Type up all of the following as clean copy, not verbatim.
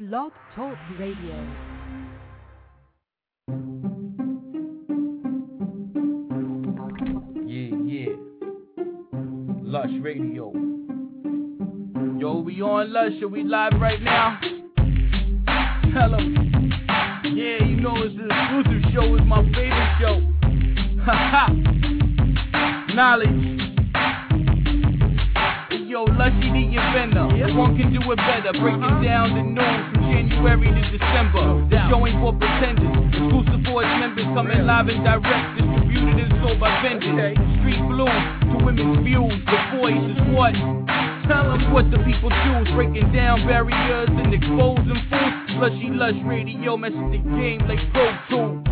Blog Talk Radio. Yeah. Lush Radio. Yo, we on Lush. Are we live right now? Hello. Yeah, you know it's an exclusive show. It's my favorite show. Haha. Knowledge. Yo, Lushy the inventor. One can do it better. Breaking down the news from January to December. Showing for pretenders. Exclusive for its members. Coming live and direct. Distributed and sold by vendors. Street Blue to women's views. The voice is what? Tell them what the people choose. Breaking down barriers and exposing fools. Lushy Lush Radio. Messing the game like Pro Tools.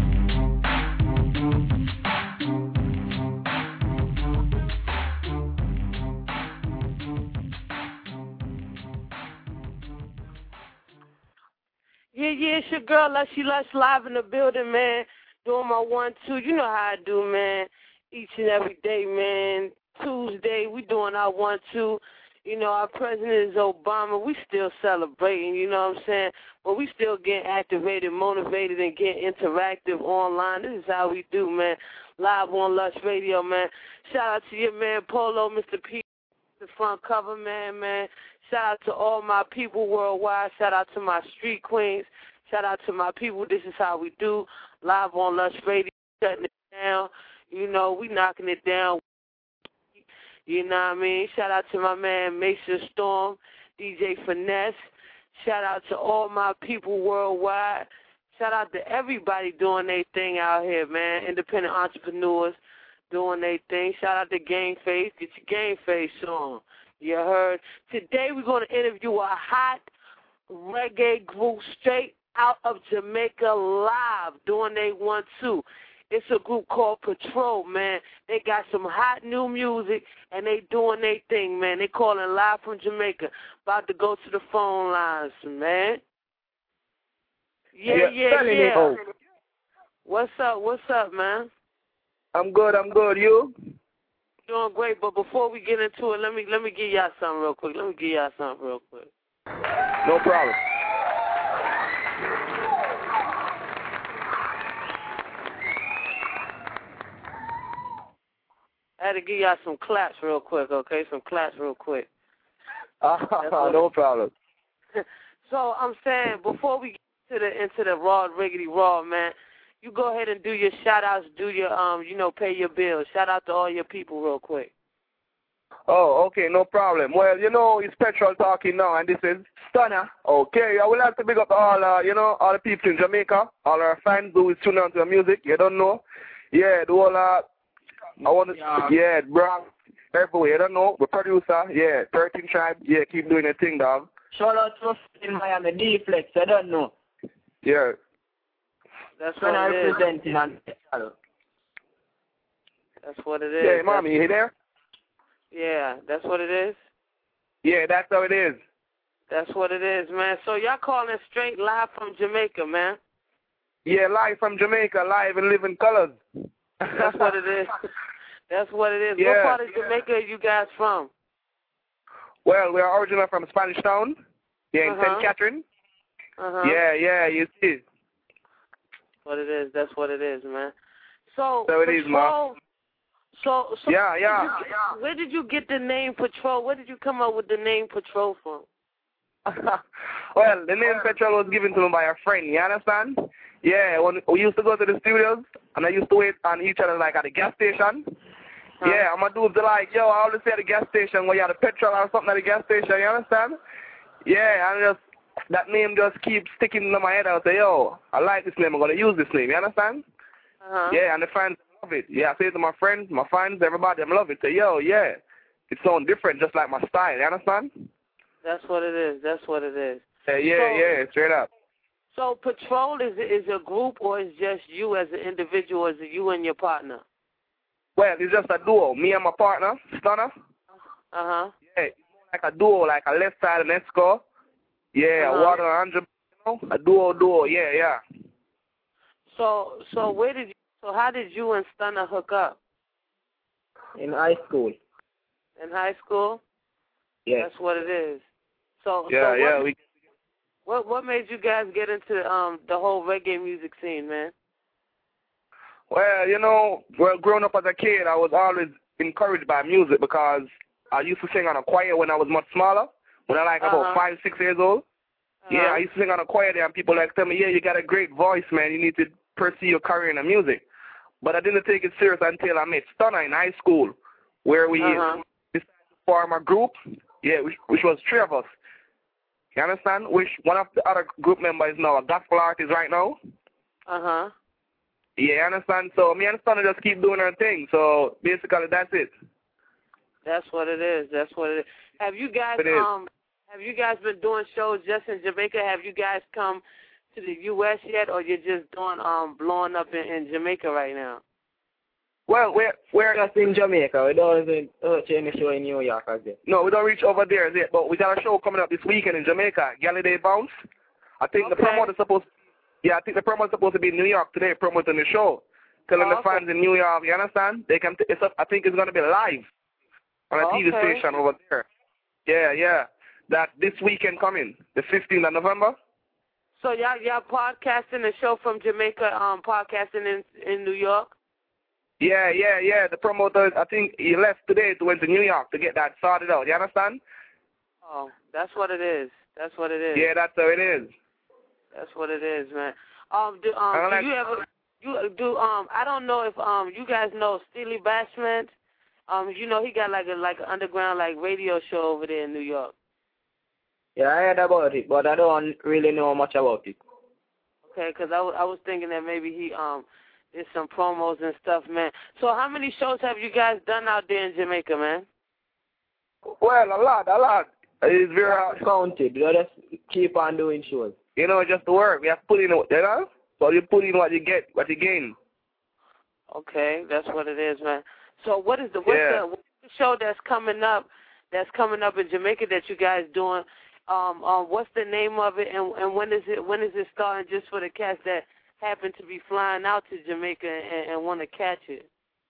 Yeah, it's your girl, Lushy Lush, live in the building, man. Doing my 1-2. You know how I do, man. Each and every day, man. Tuesday, we doing our 1-2. You know, our president is Obama. We still celebrating, you know what I'm saying? But we still getting activated, motivated, and getting interactive online. This is how we do, man. Live on Lush Radio, man. Shout out to your man, Polo, Mr. P, the front cover, man. Shout out to all my people worldwide. Shout out to my street queens. Shout out to my people. This is how we do. Live on Lush Radio, shutting it down. You know, we knocking it down. You know what I mean? Shout out to my man, Mason Storm, DJ Finesse. Shout out to all my people worldwide. Shout out to everybody doing their thing out here, man. Independent entrepreneurs doing their thing. Shout out to Game Face. Get your Game Face on. You heard? Today we're going to interview a hot reggae group straight out of Jamaica live doing their 1-2. It's a group called Patrol, man. They got some hot new music, and they doing their thing, man. They calling live from Jamaica. About to go to the phone lines, man. Yeah. What's up, man? I'm good. You? Doing great, but before we get into it, let me give y'all something real quick. No problem. I had to give y'all some claps real quick, okay? No problem. So I'm saying, before we get into the raw, riggedy raw, man, you go ahead and do your shout-outs, do your, pay your bills. Shout out to all your people real quick. Oh, okay, no problem. Well, it's Petrol talking now, and this is Stunner. Okay, I would like to big up all, all the people in Jamaica, all our fans who is tuning on to the music. You don't know? Yeah, the whole, bro, everywhere. You don't know? The producer, 13 Tribe, keep doing your thing, dog. Shout out to us in Miami, D-Flex, I don't know. Yeah. That's what it is. Representing on That's what it is. Yeah, mommy, you there? Yeah, that's what it is? Yeah, that's how it is. That's what it is, man. So y'all calling straight live from Jamaica, man? Yeah, live from Jamaica, live and living colors. That's what it is. That's what it is. Yeah. What part of Jamaica are you guys from? Well, we are originally from Spanish Town. Yeah, in St. Catherine. Yeah, you see. That's what it is, man. So it is, man. So yeah. Where did you get the name Patrol? Where did you come up with the name Patrol from? Well, the name Patrol was given to me by a friend, you understand? Yeah, when we used to go to the studios, and I used to wait on each other like at the gas station. Yeah, and my dudes are like, yo, I always say at the gas station when you have the petrol or something at the gas station, you understand? Yeah, and that name just keeps sticking in my head. I say, yo, I like this name, I'm going to use this name, you understand? Yeah, and the fans love it. Yeah, I say it to my friends, my fans, everybody, I love it. Say, yo, yeah, it sounds different, just like my style, you understand? That's what it is. Yeah, straight up. So Patrol is a group, or is just you as an individual, or is it you and your partner? Well, it's just a duo. Me and my partner, Stunner. Yeah, it's more like a duo, like a left side and Esco. Yeah, Water and Andrew, a duo. Yeah. So how did you and Stunner hook up? In high school. In high school? Yes. That's what it is. So What made you guys get into the whole reggae music scene, man? Well, growing up as a kid, I was always encouraged by music because I used to sing on a choir when I was much smaller, when I was about 5, 6 years old. Yeah, I used to sing on a choir there, and people tell me, yeah, you got a great voice, man. You need to pursue your career in the music. But I didn't take it serious until I met Stunner in high school, where we decided to form a group, which was 3 of us. You understand? Which one of the other group members is now a gospel artist right now. Yeah, you understand? So me and Stunner just keep doing our thing. So basically, that's it. That's what it is. That's what it is. Have you guys been doing shows just in Jamaica? Have you guys come to the U.S. yet, or you're just doing blowing up in Jamaica right now? Well, we're just in Jamaica. We don't reach any show in New York as yet. No, we don't reach over there yet, but we got a show coming up this weekend in Jamaica, Gallaudet Bounce. I think the promoter's supposed to be in New York today promoting the show, telling the fans in New York, you understand? They can. I think it's going to be live on a TV station over there. Yeah. That this weekend coming, the 15th of November. So y'all podcasting the show from Jamaica, podcasting in New York? Yeah. The promoter, I think he left today to went to New York to get that sorted out. You understand? Oh, that's what it is. That's what it is. Yeah, that's how it is. That's what it is, man. Do I don't know if you guys know Steely Bashment. He got like an underground radio show over there in New York. Yeah, I heard about it, but I don't really know much about it. Okay, because I was thinking that maybe he did some promos and stuff, man. So how many shows have you guys done out there in Jamaica, man? Well, a lot. It's very hard. Counted. You just keep on doing shows. Just to work. We have to put in, so you put in what you get, what you gain. Okay, that's what it is, man. So what's the show that's coming up in Jamaica that you guys doing? What's the name of it, and when is it starting, just for the cats that happen to be flying out to Jamaica and want to catch it?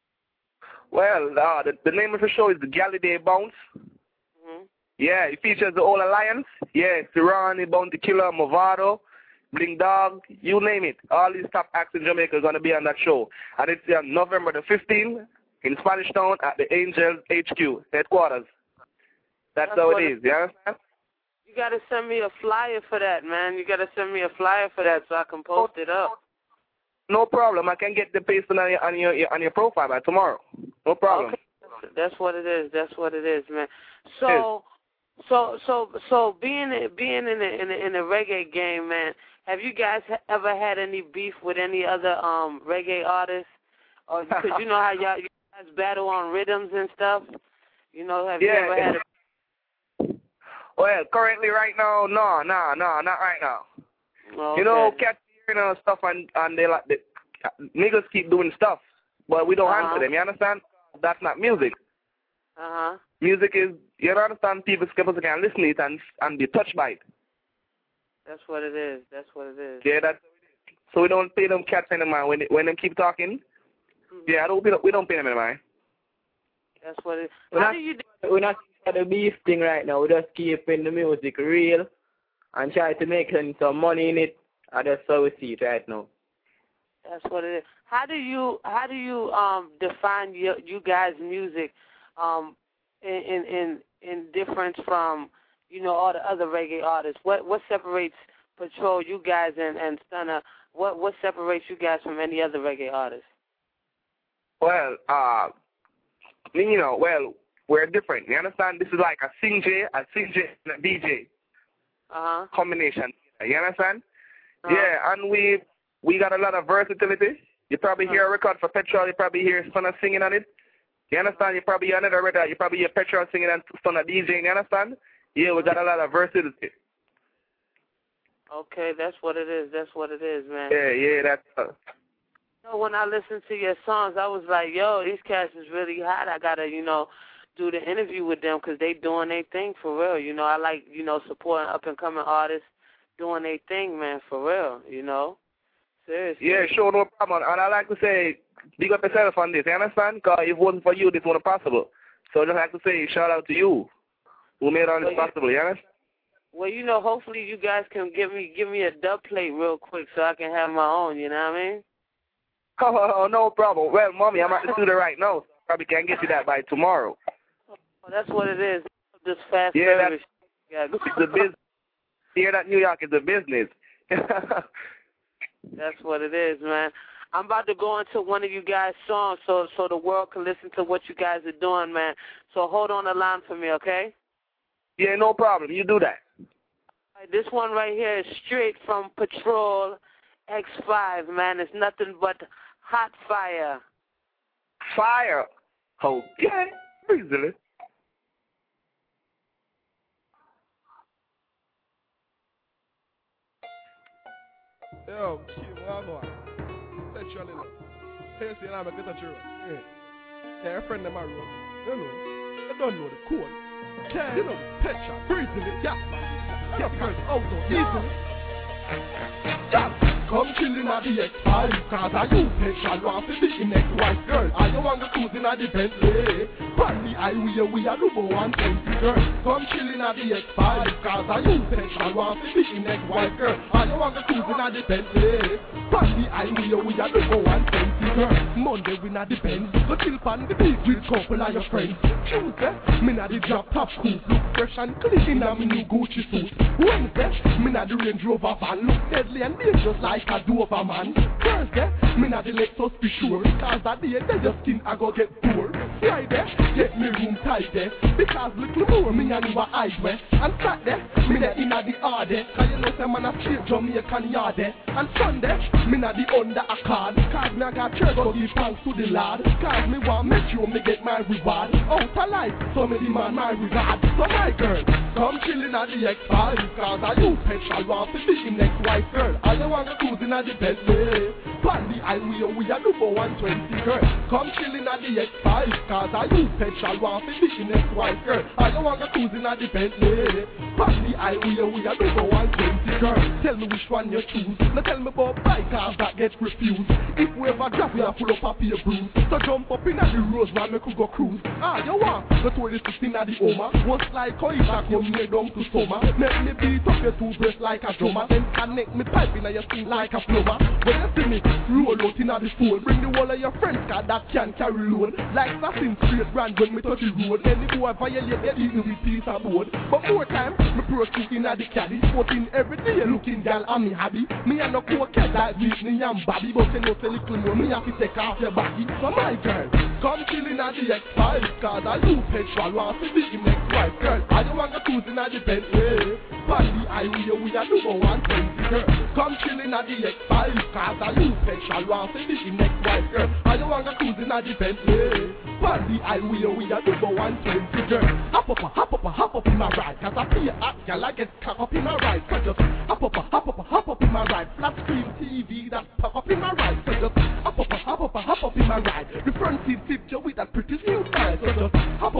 Well, the name of the show is the Gallaudet Bounce. Yeah, it features the whole alliance. Yeah, Sirani, Bounty Killer, Movado, Bling Dog, you name it. All these top acts in Jamaica are going to be on that show. And it's November the 15th in Spanish Town at the Angels HQ headquarters. That's how it is, you understand? You got to send me a flyer for that, man. You got to send me a flyer for that so I can post it up. No problem. I can get the paste on your profile by tomorrow. No problem. Okay. That's what it is. That's what it is, man. So being in the reggae game, man, have you guys ever had any beef with any other reggae artists? Or because you know how you guys battle on rhythms and stuff. Have you ever had Well, currently right now, no, not right now. Okay. Cats hearing stuff and they niggas keep doing stuff, but we don't answer them. You understand? That's not music. Music is, you understand, people can listen to it and be touched by it. That's what it is. That's what it is. Yeah, so we don't pay them cats any mind when they keep talking. Yeah, we don't pay them any mind. That's what it is. We're not the beef thing right now. We just keeping the music real and try to make some money in it. And that's how we see it right now. That's what it is. How do you define you guys' music in difference from all the other reggae artists? What separates Patrol, you guys, and Stunner? What separates you guys from any other reggae artists? Well, we're different. You understand? This is like a sing J and a DJ combination. You understand? Yeah, and we got a lot of versatility. You probably hear a record for Petrol. You probably hear Stunner singing on it. You understand? You probably hear another record. You probably hear Petrol singing and Stunner DJing. You understand? Yeah, we got a lot of versatility. Okay, that's what it is. That's what it is, man. Yeah, that's. When I listened to your songs, I was like, yo, these cats is really hot. I got to, do the interview with them because they doing their thing for real. I like, supporting up-and-coming artists doing their thing, man, for real, Seriously. Yeah, sure, no problem. And I like to say, big up yourself on this, you understand? Because if it wasn't for you, this wouldn't possible. So I just like to say, shout out to you who made all this possible, you understand? Well, you know, hopefully you guys can give me a dub plate real quick so I can have my own, you know what I mean? Oh, no problem. Well, Mommy, I'm at the studio right now, so I probably can't get you that by tomorrow. Oh, that's what it is. This fast Yeah, service. it's the business. Here that New York is a business. That's what it is, man. I'm about to go into one of you guys' songs so the world can listen to what you guys are doing, man. So hold on the line for me, okay? Yeah, no problem. You do that. All right, this one right here is straight from Patrol X5, man. It's nothing but hot fire. Fire. Okay. Easily. Yo, shit, what go on? Sexually, look. Hey, see, I'm a good touch. Yeah, a friend of mine, you know, I don't know the code. Yeah, you know, pet shop, breathing it, yeah. Get girls out of easily. Yeah. Come chillin' at the X5, cause I use petrol, want to be the next white girl. I don't want to cruising at the Bentley. But the highway, we are number 120 girl. Come chillin' at the X5, cause I use petrol, want to be the next white girl. I don't want to cruising at the Bentley. But the highway, we are number 120 girl. Monday, we not the Benz. Go chill pan the beach with couple of your friends. Tuesday, me not the drop top coupe. Look fresh and clean in a me new Gucci suit. Wednesday, me not the Range Rover van. Look deadly and dangerous like a Dover man. Thursday, me not the Lexus for sure. Because that day, they just skin I go get poor. Friday, get me room tidy. Because little more, me and you a hide way. And Saturday, me not in the hardy. Cause you know some man a straight Jamaican yard. And Sunday, me not the under a card. Cause me I got church go give thanks to the Lord. Cause me want make sure me get my reward. Out of life, so me demand my regard. So my girl, come chillin' at the X5. Cause I use petrol, want to be the next white girl. I don't want to cruising at the Bentley. Pan the highway, we are number 120 girl. Come chillin' at the X5. Cause I use petrol, want to be the next white girl. I don't want to cruising at the Bentley. Pan the highway, we are number 120 girl. Tell me which one you choose. Now tell me about bike cars that get refused. If we ever drop, we are full of papier bruise. So jump up in at the rose, man, we could go cruise. Ah, you want? The 26 at the Oma. What's like how you back come near down to summer. Make me beat up your two breasts like a drummer. Then connect me pipe in your skin like a plumber. When you see me, roll out in at the phone. Bring the whole of your friends, cause that can carry load. Like nothing straight brand when me touch the road. Then the boy violate, get eaten with piece of board. But more time, me prosecute in at the caddy. Sporting every day, looking gal and me happy. Me and no cokehead like Whitney and Bobby. But you know, say little more, me have to take off your body. So my girl, come chillin' at the X5. Cause I use petrol, want to be the next white girl. I don't want to cruising at the Bentley. Pan the highway, we are number 120 girl. Come chillin' at the X5. Cause I use petrol, want to be the next white girl. I don't want to cruising at the Bentley. Pan the highway, we are number 120 girl. Hop up in my ride. Cause I feel hot, girl, I get cock up in my ride. So just hop up in my ride. Flat screen TV that pop up in my ride. So just hop up in my ride. The front seat picture with that pretty new style. So just hop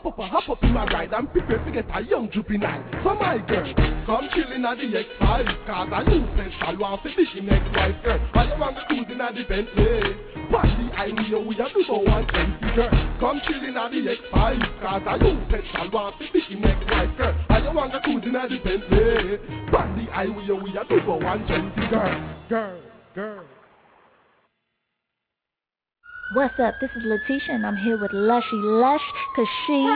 up in my ride. I'm prepared to get a young juvenile. So my girl, come chillin' at the X5. Cause I use petrol, want to be the next white girl. I don't want to cruising at the Bentley. Pan the highway, we are number 120 girl. Come chillin' at the X5. Cause I use petrol, want to be the next white girl. I don't want to cruising at the Bentley. Pan the highway, we are number 120 girl. Girl. What's up? This is Letitia, and I'm here with Lushy Lush, cause she's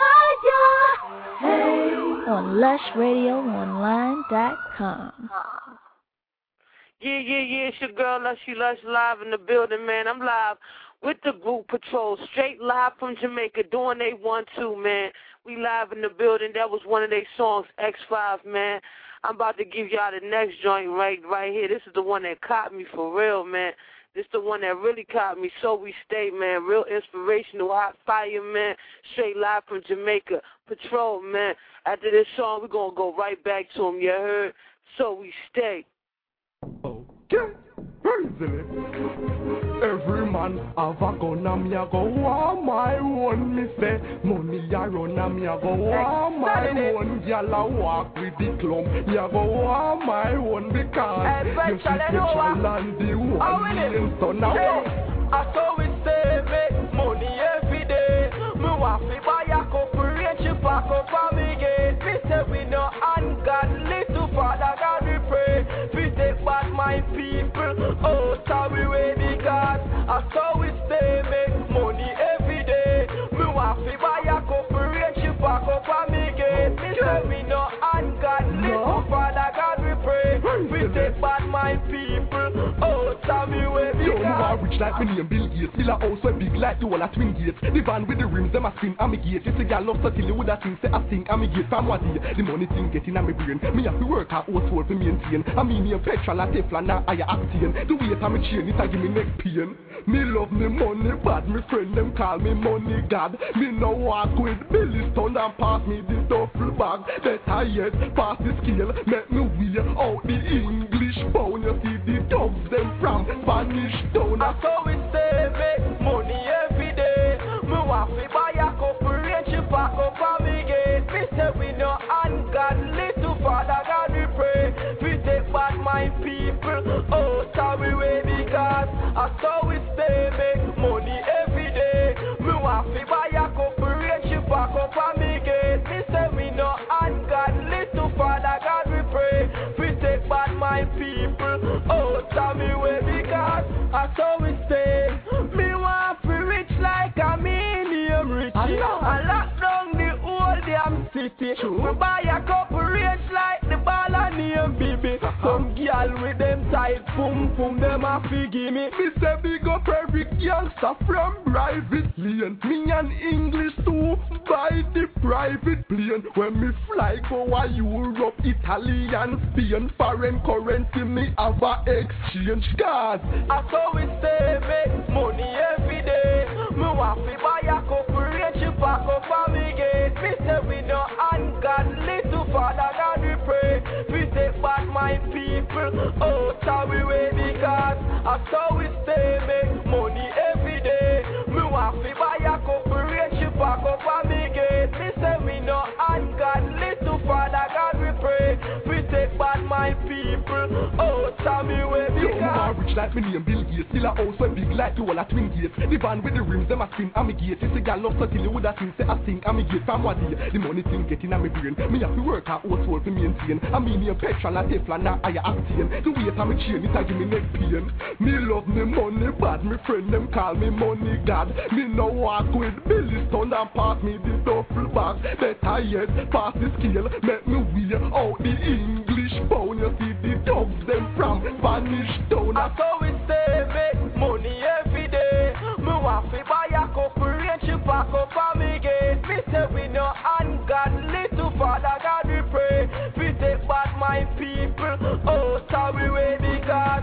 on LushRadioOnline.com. Yeah, it's your girl Lushy Lush live in the building, man. I'm live with the group Patrol, straight live from Jamaica, doing they 1-2, man. We live in the building. That was one of their songs, X5, man. I'm about to give y'all the next joint right here. This is the one that caught me for real, man. This the one that really caught me. So we stay, man. Real inspirational, hot fire, man. Straight live from Jamaica. Patrol, man. After this song, we're going to go right back to him. You heard? So we stay. Okay, easily. Every man have a gun and me a go want my own. Me say money a run and me a go want my own. Y'all a walk with the clump. You go want my own because you see petrol and the 1 million son of I saw we save it, money every day. Me want to buy a couple range, you pack up for me gate. Me say we no handgun. people out of we way because that's how we stay, make money every day. Me want to buy a couple range, she pack up on me gate. Me say me no ungodly, so Father God we pray. We take bad mind people out of me way because. You are rich like me and Bill Gates. Still a house where big like you all a twin gates. The van with the rims, them a spin and me gate. You see girl love so till you would a think say I think and me gate from what day. The money thing getting on me brain. Me have to work hard, household to maintain. I mean me a petrol and Teflon now I octane. The weight of me chain it a give me neck pain. Me love me money bad, me friend them call me money god. Me no walk with Billy Stone and pass me the duffel bag. Better yet, pass the scale, make me wear out the English pound. You see the dogs them from Spanish town. That's how we stay, make money every day. Me want to buy a couple range, she pack up on me gate. Me say we no ungodly, to Father God we pray. We take bad mind people out of we way because that's how we stay, make money every day. Me want to buy a couple range, she pack up on me gate. Me say we no ungodly, to Father God we pray. We take bad mind people out of me way because that's how we stay. Me want to rich like a medium rich. I lock down the whole damn city. We buy a couple range like the ball and name baby. Some girl with them tight pum pum, them a figgy me. Me say big up every youngster from private lane. Me and English too, buy the private plane. When me fly go a Europe, Italy and Spain, foreign currency me have a exchange card. That's how we stay, make money every day. Me want to buy a couple range, she pack up on me gate. Me say we no ungodly, to Father God we pray. We take bad mind people out of we way because that's how we stay, make money every day. Me want to buy a couple range, she pack up on me gate. Me say we no ungodly, to Father God we pray. We take bad mind people out of me way because. You are rich like me and Bill Gates. Still a house where big like you all a twin gates. The van with the rims, them a spin and me gate. You see girl love so till you would a think say I think and me gate from what day. The money thing getting on me brain. Me have to work hard, household to maintain. I mean me a petrol and Teflon now I octane. The weight of me chain it a give me neck pain. Me love me money bad, me friend them call me money god. Me no walk with Billy Stone and pass me the duffel bag. Better yet, pass the scale, make me wear out the English pound. You see the dogs them from Spanish town. That's how we stay, make money every day. Me want to buy a couple range, she pack up on me gate. Me say we no ungodly, to Father God we pray. We take bad mind people out of we way because.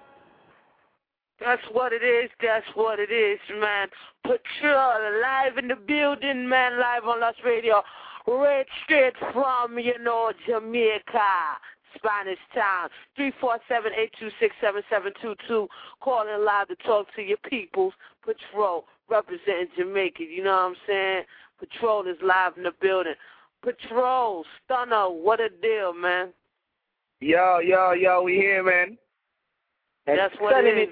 That's what it is, man. Patrol live in the building, man, live on Lost Radio. Right straight from, Jamaica, Spanish Town. 347-826-7722. Calling live to talk to your peoples. Patrol, representing Jamaica, you know what I'm saying? Patrol is live in the building. Patrol, Stunner, what a deal, man. Yo, we here, man. That's what it is.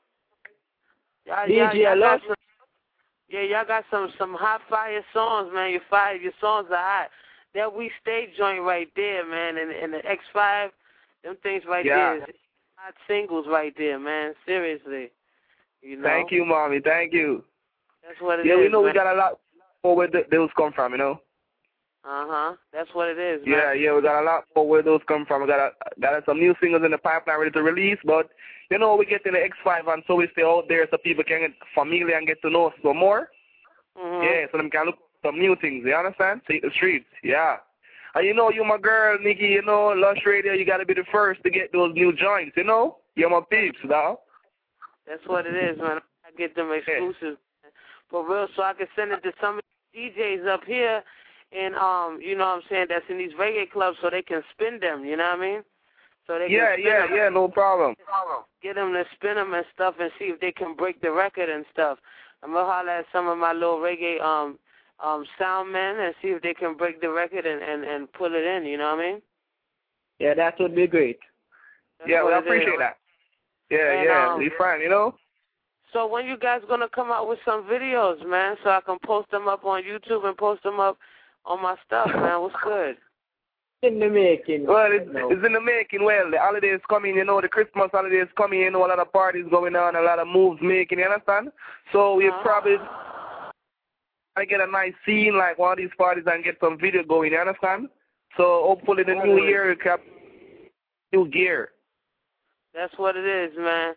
Y'all got some hot fire songs, man. Your songs are hot. That We Stay joint right there, man, and the X5, them things right there. Hot singles right there, man. Seriously. Thank you, mommy. Thank you. That's what it is. Yeah, we know, man. we got a lot more where those come from, That's what it is, man. Yeah, we got a lot more where those come from. We got some new singles in the pipeline ready to release, but we get in the X5 and so we stay out there so people can get familiar and get to know us some more. Yeah, so them can look for some new things, you understand? Take the streets, yeah. And you my girl, Nikki, Lush Radio, you got to be the first to get those new joints, You're my peeps, dog. That's what it is, man. I get them exclusives, for real, so I can send it to some of the DJs up here and, you know what I'm saying, that's in these reggae clubs so they can spin them, you know what I mean? So they can no problem. Get them to spin them and stuff and see if they can break the record and stuff. I'm going to holler at some of my little reggae sound men and see if they can break the record and pull it in, you know what I mean? Yeah, that would be great. That's we appreciate that. Yeah, be fine, So when you guys going to come out with some videos, man, so I can post them up on YouTube and post them up on my stuff, man? What's good? In the making. Well, it's in the making. Well, the holidays coming, you know, the Christmas holidays coming, you know, a lot of parties going on, a lot of moves making, you understand? So we probably get a nice scene like one of these parties and get some video going, you understand? So hopefully the new year can new gear. That's what it is, man.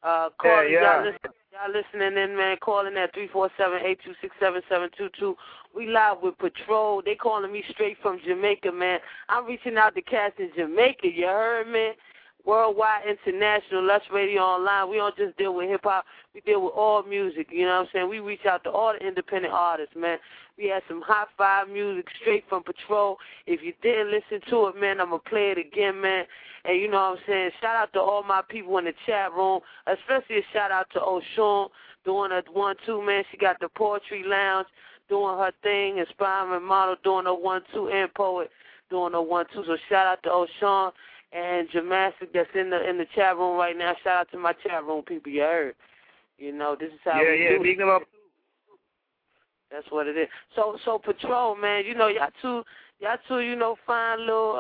Y'all listening in, man. Calling at 347-826-7722. We live with Patrol. They calling me straight from Jamaica, man. I'm reaching out to cats in Jamaica. You heard me? Worldwide, international, Lush Radio Online. We don't just deal with hip-hop. We deal with all music, you know what I'm saying? We reach out to all the independent artists, man. We had some hot fire music straight from Patrol. If you didn't listen to it, man, I'm going to play it again, man. And you know what I'm saying? Shout out to all my people in the chat room, especially a shout out to Oshun doing a 1-2, man. She got the Poetry Lounge doing her thing, inspiring model doing a 1-2, and poet doing a 1-2. So shout out to Oshun and Jamastic that's in the chat room right now. Shout out to my chat room people, you heard. You know, this is how we do it. Big them up. That's what it is. So Patrol, man, you know, y'all two, you know, fine little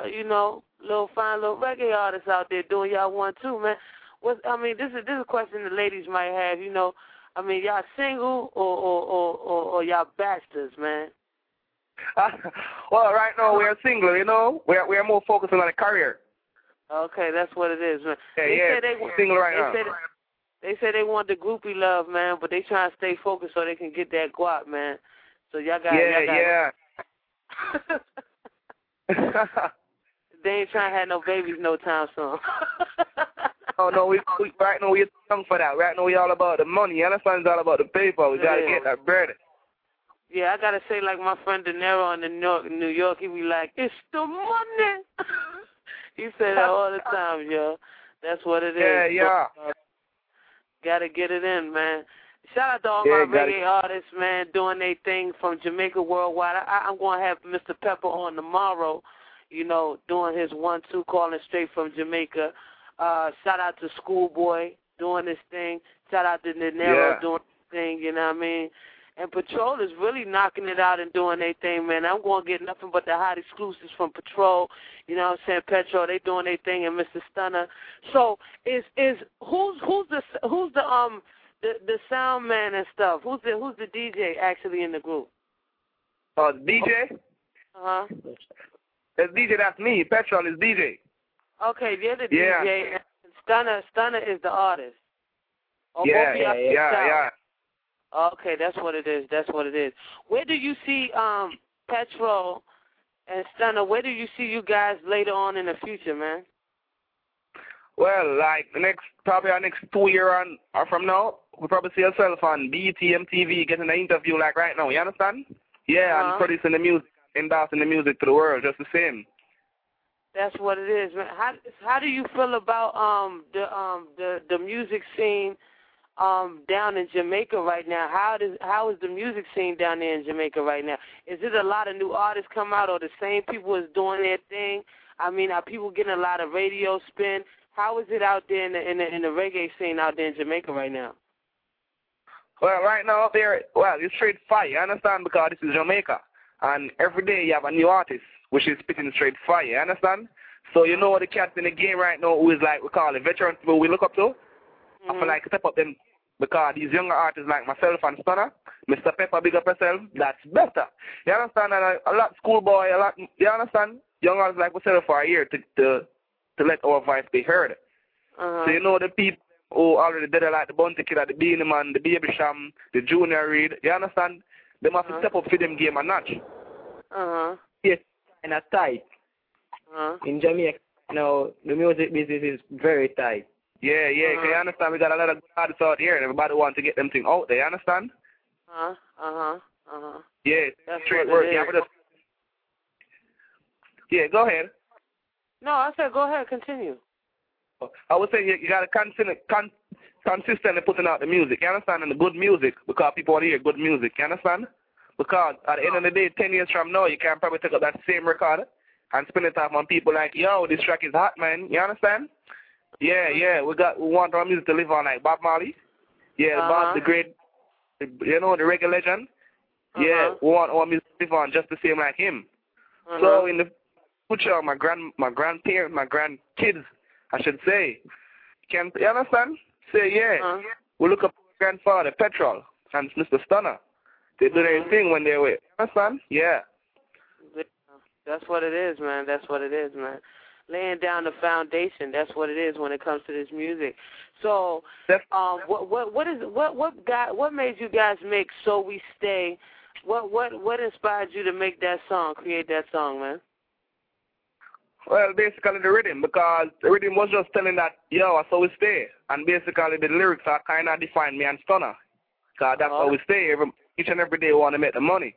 reggae artists out there doing y'all 1-2, man. This is a question the ladies might have, you know. I mean, y'all single or y'all bachelors, man? Well, right now we're single, you know. We're more focused on the career. Okay, that's what it is, man. We're single right now. They say they want the groupie love, man, but they trying to stay focused so they can get that guap, man. So y'all got They ain't trying to have no babies no time soon. Oh no, we right now we're young for that. Right now we all about the money. You understand? It's all about the paper. We gotta get that bread. Yeah, I gotta say, like my friend De Niro in New York, he be like, "It's the money." He say that all the time, yo. That's what it is. Yeah. Gotta get it in, man. Shout out to all my reggae artists, man, doing their thing from Jamaica worldwide. I'm going to have Mr. Pepper on tomorrow, you know, doing his 1-2, calling straight from Jamaica. Shout out to Schoolboy doing this thing. Shout out to De Niro doing this thing, you know what I mean? And Patrol is really knocking it out and doing their thing, man. I'm going to get nothing but the hot exclusives from Patrol. You know what I'm saying? Petro, they doing their thing, and Mr. Stunner. So who's the sound man and stuff? Who's the DJ actually in the group? Oh, the DJ? The DJ, that's me. Petrol is DJ. Okay, you're the DJ. And Stunner is the artist. Yeah. Okay, that's what it is. Where do you see Petrol and Stunner? Where do you see you guys later on in the future, man? Well, like probably our next 2 years or from now, we'll probably see ourselves on BET, MTV, getting an interview like right now. You understand? Yeah, and producing the music, endorsing the music to the world, just the same. That's what it is, man. How do you feel about the music scene down in Jamaica right now? How is the music scene down there in Jamaica right now? Is it a lot of new artists come out, or the same people is doing their thing? I mean, are people getting a lot of radio spin? How is it out there in the reggae scene out there in Jamaica right now? Well, right now up there, it's straight fire. You understand? Because this is Jamaica, and every day you have a new artist which is spitting straight fire. You understand? So you know the cats in the game right now who is like we call it veterans people we look up to. I feel like step up them because these younger artists like myself and Stunner, Mr. Pepper, big up yourself, that's better. You understand? And a lot schoolboy, you understand? Young artists like myself for a year to let our voice be heard. So you know the people who already did it, like the Bounty Killer, the Beanie Man, the Baby Sham, the Junior Reid, you understand? They must step up for them game and notch. Yes, and that's tight. In Jamaica, now the music business is very tight. Yeah, you understand? We got a lot of artists out here, and everybody wants to get them thing out there, you understand? Yeah, that's straight work. Yeah, go ahead. No, I said go ahead, continue. I would say you got to consistently putting out the music, you understand? And the good music, because people want to hear good music, you understand? Because at the end of the day, 10 years from now, you can probably take up that same record and spin it off on people like, yo, this track is hot, man, you understand? Yeah, we want our music to live on like Bob Marley. Yeah, Bob the great, you know, the reggae legend. Yeah, we want our music to live on just the same like him. So in the future, my grandparents, my grandkids, I should say. You understand? Say, yeah. We look up our grandfather, Petrol, and Mr. Stunner. They do their thing when they're away. You understand? Yeah. That's what it is, man. That's what it is, man. Laying down the foundation. That's what it is when it comes to this music. So, what made you guys make So We Stay? What inspired you to make that song, create that song, man? Well, basically the rhythm, because the rhythm was just telling that, yo, that's how we stay. And basically the lyrics are kind of define me and Stunner. Because that's how we stay. Each and every day we want to make the money.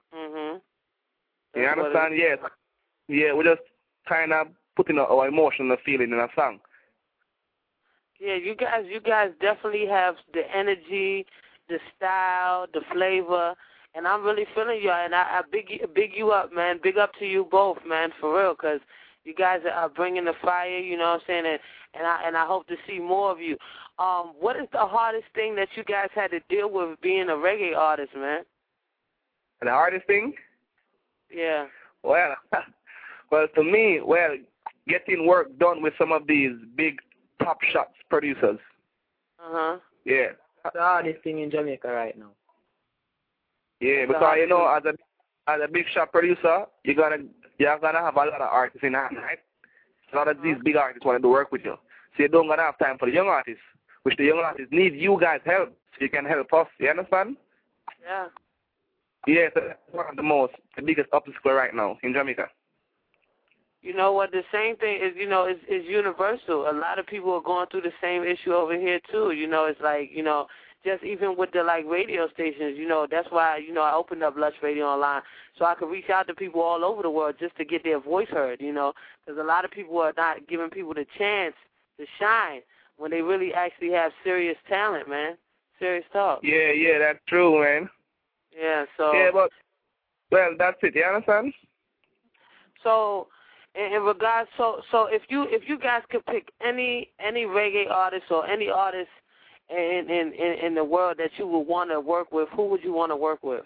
You understand? Yes. Yeah, we just kind of putting our emotional feeling in a song. Yeah, you guys definitely have the energy, the style, the flavor, and I'm really feeling you. And I big you up, man. Big up to you both, man, for real, because you guys are bringing the fire. You know what I'm saying? And I hope to see more of you. What is the hardest thing that you guys had to deal with being a reggae artist, man? The hardest thing? Yeah. Well, to me, getting work done with some of these big top shots producers. Yeah. That's the hardest thing in Jamaica right now. Yeah, because you know, as a big shot producer, you're gonna have a lot of artists in hand, right? A lot of these big artists want to work with you, so you don't gonna have time for the young artists, which the young artists need you guys help, so you can help us. You understand? Yeah. Yeah, so that's one of the biggest obstacle right now in Jamaica. You know what? The same thing is, you know, is universal. A lot of people are going through the same issue over here too. You know, it's like, you know, just even with the like radio stations, you know, that's why, you know, I opened up Lush Radio Online so I could reach out to people all over the world just to get their voice heard, you know, because a lot of people are not giving people the chance to shine when they really actually have serious talent, man. Serious talk. Yeah, that's true, man. Yeah, so. Yeah, but, well, that's it. You understand? So, in regards, so if you guys could pick any reggae artist or any artist in the world that you would want to work with, who would you want to work with?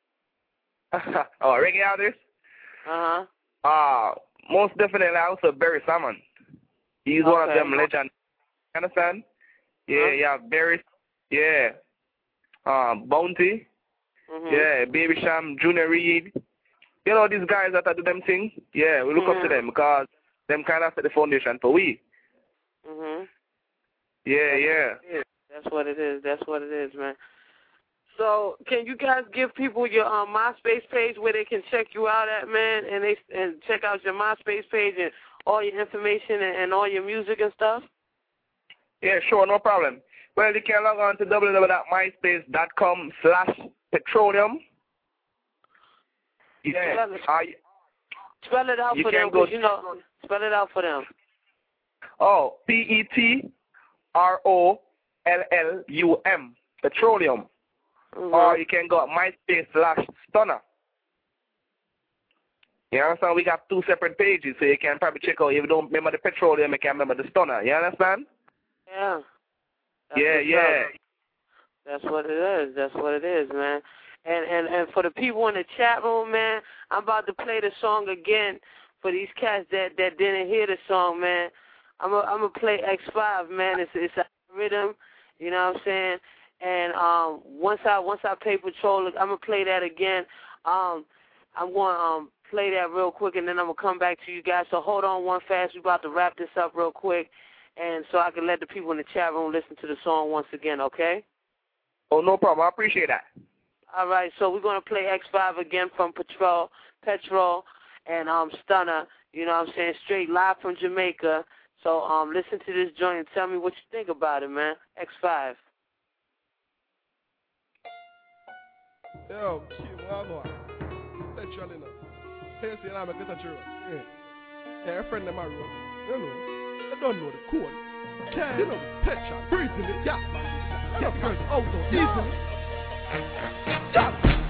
Reggae artist? Most definitely also Barry Salmon. He's one of them legends. You understand? Yeah, Barry. Yeah. Bounty. Yeah, Baby Sham, Junior Reed. You know, these guys that do them things, yeah, we look up to them because them kind of set the foundation for we. Yeah. That's what it is. That's what it is, man. So, can you guys give people your MySpace page where they can check you out at, man, and check out your MySpace page and all your information and all your music and stuff? Yeah, sure, no problem. Well, you can log on to www.myspace.com/petroleum. Yeah. Spell it out for them, because, you know, spell it out for them. Oh, PETROLLUM, Petroleum. Or you can go MySpace/Stunner. You understand? We got two separate pages, so you can probably check out. If you don't remember the Petroleum, you can remember the Stunner. You understand? Yeah. That's what it is. That's what it is, man. And for the people in the chat room, man, I'm about to play the song again for these cats that didn't hear the song, man. I'm gonna play X5, man. It's a rhythm, you know what I'm saying? And once I play Patrol, I'm gonna play that again. I'm gonna play that real quick, and then I'm gonna come back to you guys. So hold on one fast. We're about to wrap this up real quick, and so I can let the people in the chat room listen to the song once again, okay? Oh, no problem. I appreciate that. All right, so we're going to play X5 again from Petrol, and Stunner, you know what I'm saying, straight live from Jamaica. So listen to this joint and tell me what you think about it, man. X5. Yo, shit, wagwan. Petrol, you know. Hey, see, I'm a good toucher. Yeah, a friend of mine, you know, I don't know the code. Yeah, you know, Petrol, breathing it, yeah, man. Get girls out, easily. Stop.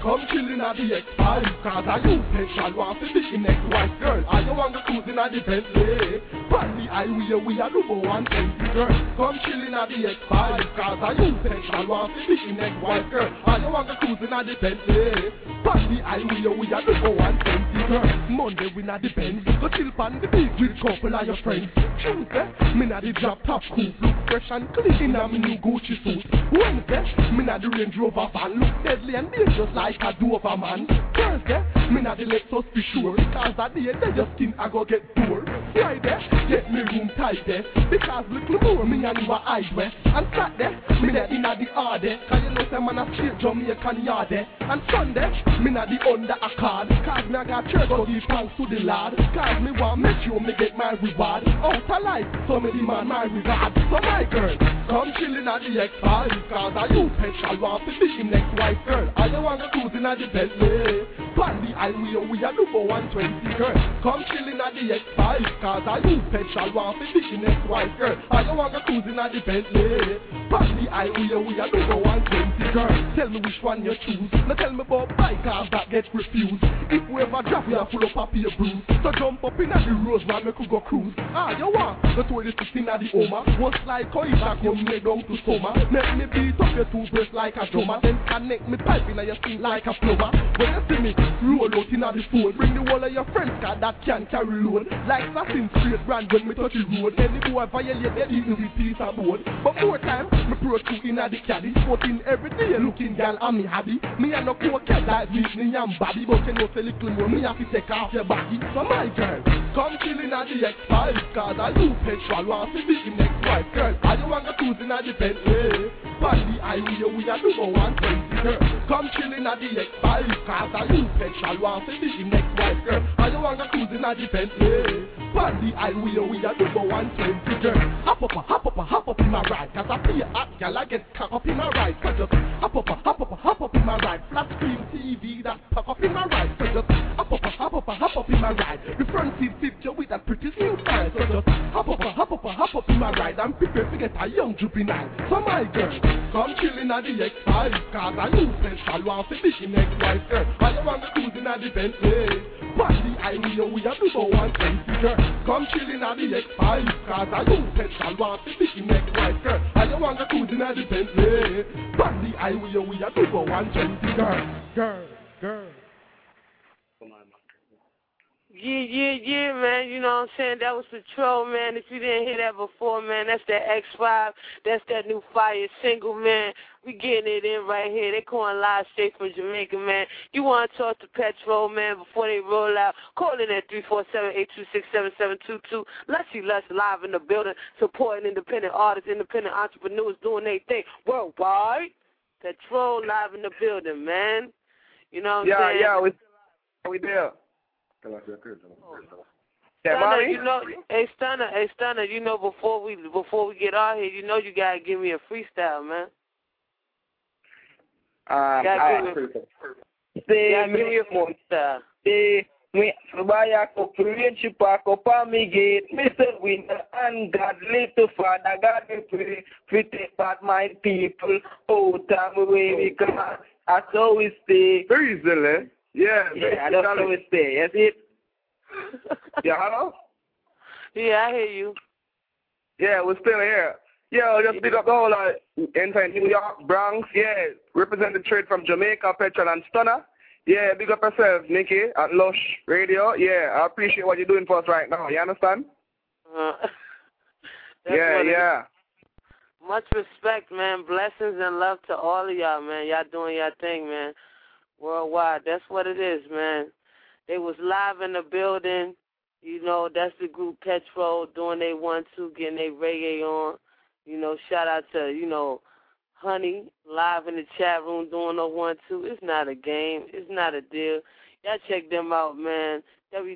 come chillin' at the X5, cause I you petrol want to be the next white girl. I you want to cruising at the Bentley. From the highway we are number 120 girl. Come chillin' at the X5, cause I you petrol want to be the next white girl. I you want to cruising at the Bentley. From the highway we are number 120 girl. Monday we not the Benz, go chill pan the beach with couple of your friends. Tuesday, me not the drop top coupe, look fresh and clean in a me new Gucci suit. Wednesday, me not the Range Rover van, look deadly and dangerous like a Doberman. Thursday, me not the Lexus for sure, because that day they just skin I go get poor. Friday, get me room tidy, because little more me and you a hide way. And Saturday, me not in the hardy, cause you know some man a straight Jamaican yardie. And Sunday, me not the under a card, cause me I got church go give thanks to the Lord, cause me want make sure me get my reward. Out of life, so me demand my regard. So my girl, come chillin' at the X5, cause I you petrol want to be the next white girl. I don't want to cruising at the Bentley. From the highway we are number 120 girl. Come chillin' at the X5, cause I you petrol want to be the next white girl. I don't want to cruising at the Bentley. From the highway we are number 120 girl. Tell me which one you choose. Now tell me about bike cars that get refused. If we ever drop we are full of papier bruise. So jump up in at the rose man, we could go cruise. You want the 2016 at the Oma. Was like how you come me down to summer. Make me beat up your two breasts like a drummer. Then connect me pipe in your skin like a plumber. When you see me roll out in the phone, bring the whole of your friends car that can carry load. Like Satin straight brand when me touch the road. Any boy violate, they eat me with piece of board. But more time, me pro two in the caddy. Sporting every day, looking gal and me happy. Me and no cocaine like Whitney and Bobby. But you know say little more, me have to take off your body. So my girl, come chillin' at the X5, cause I you petrol want to be the next white girl. I don't want to cruising at the Bentley. From the highway we are number 120 girl. Come chillin' at the X5, cause I you petrol want to be the next white girl. I don't want to cruising at the Bentley. From the highway we are number 120 girl. Hop up in my ride, cause I feel hot girl I get cock up in my ride. So just hop up in my ride. Flat screen TV that pop up in my ride. So just hop up in my ride. The front seat picture with that pretty smooth style. So just hop up in my ride. I'm prepared to get a young juvenile. So my girl, come chillin' at the X5, cause I you petrol want to be the next white girl. I don't want to cruising at the Bentley. From the highway we are number 120 girl. Come chillin' at the X5, cause I you petrol want to be the next white girl. I don't want to cruising at the Bentley. From the highway we are number 120 girl. Yeah, man, you know what I'm saying? That was Patrol, man. If you didn't hear that before, man, that's that X5. That's that new fire single, man. We getting it in right here. They calling live straight from Jamaica, man. You want to talk to Patrol, man, before they roll out, call in at 347-826-7722. Let's see Lush live in the building, supporting independent artists, independent entrepreneurs doing their thing worldwide. Patrol live in the building, man. You know what I'm saying? Yeah, we there. Yeah, Stunner, you know, hey Stunner, you know before we get out here, you know you gotta give me a freestyle, man. Say me freestyle. Say me buy a couple range park up on me gate. Mr. Winner and God little Father God we pray. We take back my people out of the way we can. That's how we stay. Very easily. Yeah, that's how we stay. Yes, it. Yeah, hello? Yeah, I hear you. Yeah, we're still here. Yeah, just big up the whole entire New York, Bronx. Yeah, represent the trade from Jamaica, Petrol, and Stunner. Yeah, big up yourself, Nikki, at Lush Radio. Yeah, I appreciate what you're doing for us right now. You understand? Yeah. Much respect, man. Blessings and love to all of y'all, man. Y'all doing your thing, man. Worldwide. That's what it is, man. They was live in the building. You know, that's the group Petrol doing they 1-2, getting their reggae on. You know, shout out to, you know, Honey, live in the chat room doing a 1-2. It's not a game. It's not a deal. Y'all check them out, man.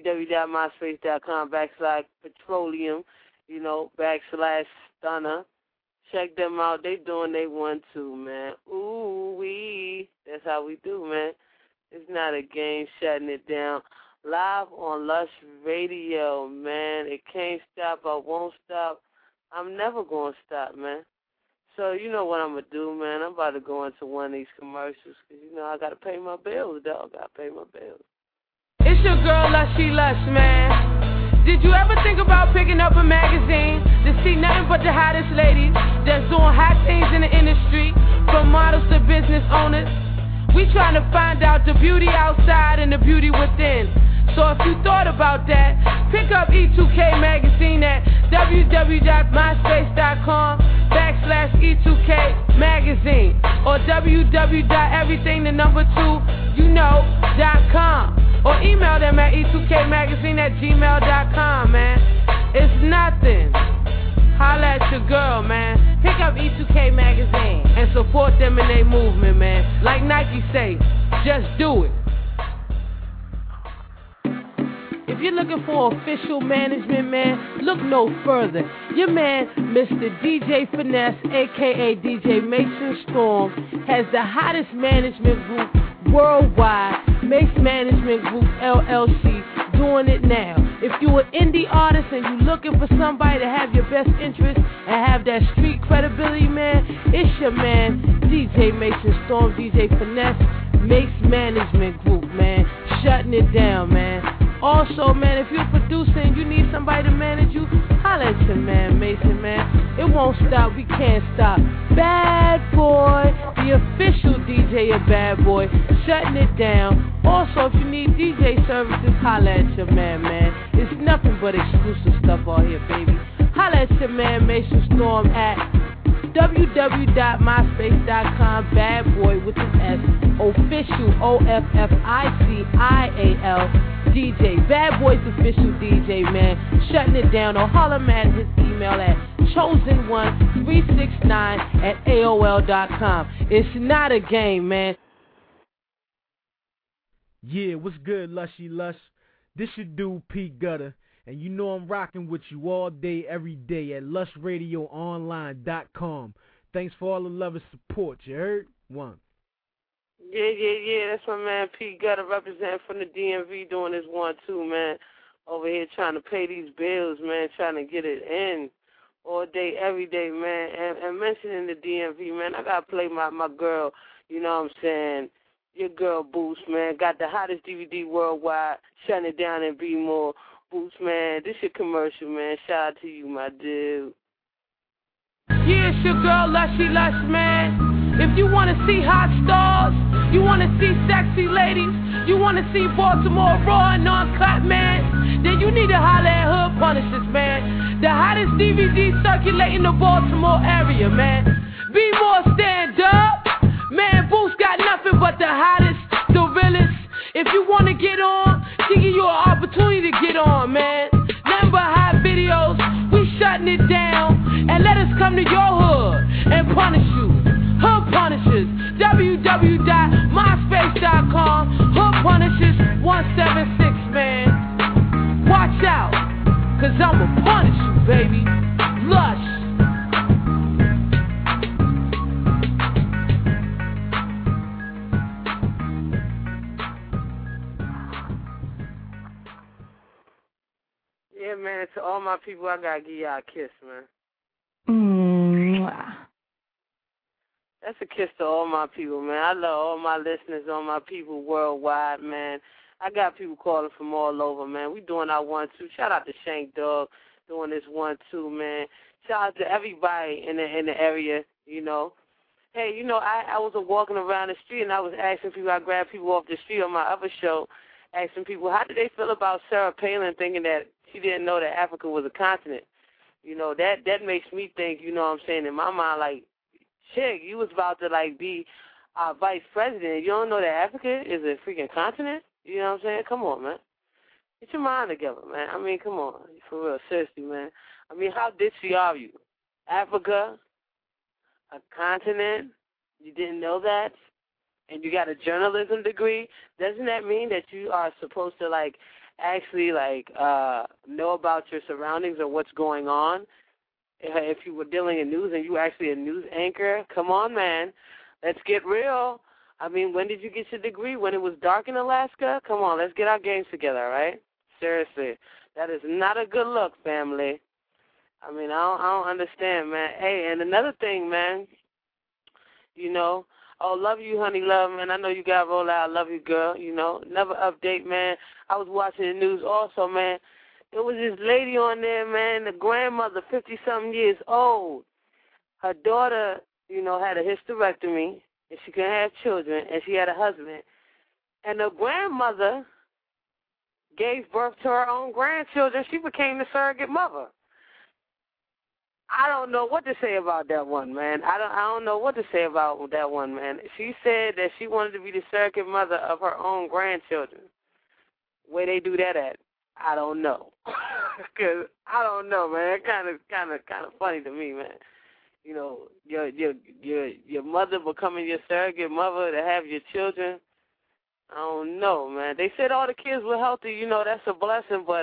www.myspace.com/petroleum, you know, /Stunner. Check them out. They doing they 1-2, man. Ooh-wee. That's how we do, man. It's not a game, shutting it down. Live on Lush Radio, man. It can't stop. I won't stop. I'm never going to stop, man. So you know what I'm going to do, man. I'm about to go into one of these commercials because, you know, I got to pay my bills, dog. I got to pay my bills. It's your girl, Lushy Lush, man. Did you ever think about picking up a magazine to see nothing but the hottest ladies that's doing hot things in the industry, from models to business owners? We trying to find out the beauty outside and the beauty within. So if you thought about that, pick up E2K magazine at www.myspace.com/E2K magazine or www.everything2youknow.com or email them at E2Kmagazine@gmail.com, man. It's nothing. Holla at your girl, man. Pick up E2K magazine and support them in their movement, man. Like Nike say, just do it. If you're looking for official management, man, look no further. Your man, Mr. DJ Finesse, a.k.a. DJ Mason Storm, has the hottest management group worldwide, Mace Management Group, LLC, doing it now. If you're an indie artist and you're looking for somebody to have your best interest and have that street credibility, man, it's your man, DJ Mason Storm, DJ Finesse, Mace Management Group, man, shutting it down, man. Also, man, if you're a producer and you need somebody to manage you, holla at your man, Mason, man. It won't stop. We can't stop. Bad Boy, the official DJ of Bad Boy, shutting it down. Also, if you need DJ services, holla at your man, man. It's nothing but exclusive stuff out here, baby. Holla at your man, Mason Storm, at www.myspace.com, Bad Boy with an S, official, OFFICIAL, DJ, Bad Boy's official DJ, man, shutting it down. Or holler at his email at chosen1369@AOL.com. It's not a game, man. Yeah, what's good, Lushy Lush? This your dude, Pete Gutter, and you know I'm rocking with you all day, every day at LushRadioOnline.com. Thanks for all the love and support, you heard? One. Yeah. That's my man Pete Gutter representing from the DMV doing this 1-2, man. Over here trying to pay these bills, man, trying to get it in all day, every day, man. And mentioning the DMV, man, I got to play my girl, you know what I'm saying, your girl Boost, man. Got the hottest DVD worldwide, shutting it down and be more. Boost, man, this your commercial, man. Shout out to you, my dude. Yeah, it's your girl, Lushy Lush, man. If you want to see hot stars, you want to see sexy ladies, you want to see Baltimore raw and uncut, man, then you need to holler at Hood Punishers, man. The hottest DVD circulating the Baltimore area, man. Be more stand up. Man, Boost got nothing but the hottest, the realest. If you want to get on, she give you an opportunity to get on, man. Nothing but hot videos. We shutting it down. And let us come to your hood and punish you. Hood Punishers. www.myspace.com. Hood Punishers 176, man. Watch out, cause I'ma punish you, baby. Lush. Yeah, man, to all my people, I got to give y'all a kiss, man. That's a kiss to all my people, man. I love all my listeners, all my people worldwide, man. I got people calling from all over, man. We doing our 1-2. Shout out to Shank Dog doing this 1-2, man. Shout out to everybody in the area, you know. Hey, you know, I was walking around the street and I was asking people, I grabbed people off the street on my other show, asking people, how did they feel about Sarah Palin thinking that she didn't know that Africa was a continent? You know, that makes me think, you know what I'm saying, in my mind, like, chick, you was about to, like, be our vice president. You don't know that Africa is a freaking continent? You know what I'm saying? Come on, man. Get your mind together, man. I mean, come on. For real, seriously, man. I mean, how ditzy are you? Africa, a continent, you didn't know that? And you got a journalism degree? Doesn't that mean that you are supposed to, like, actually, like, know about your surroundings or what's going on? If you were dealing in news and you were actually a news anchor, come on, man. Let's get real. I mean, when did you get your degree? When it was dark in Alaska? Come on, let's get our games together, all right? Seriously. That is not a good look, family. I mean, I don't understand, man. Hey, and another thing, man, you know, love you, honey love, man. I know you got to roll out. Love you, girl, you know. Never update, man. I was watching the news also, man. There was this lady on there, man, the grandmother, 50-something years old. Her daughter, you know, had a hysterectomy, and she couldn't have children, and she had a husband. And the grandmother gave birth to her own grandchildren. She became the surrogate mother. I don't know what to say about that one, man. I don't know what to say about that one, man. She said that she wanted to be the surrogate mother of her own grandchildren. Where they do that at, I don't know. 'Cause I don't know, man. Kind of funny to me, man. You know, your mother becoming your surrogate mother to have your children. I don't know, man. They said all the kids were healthy. You know, that's a blessing, but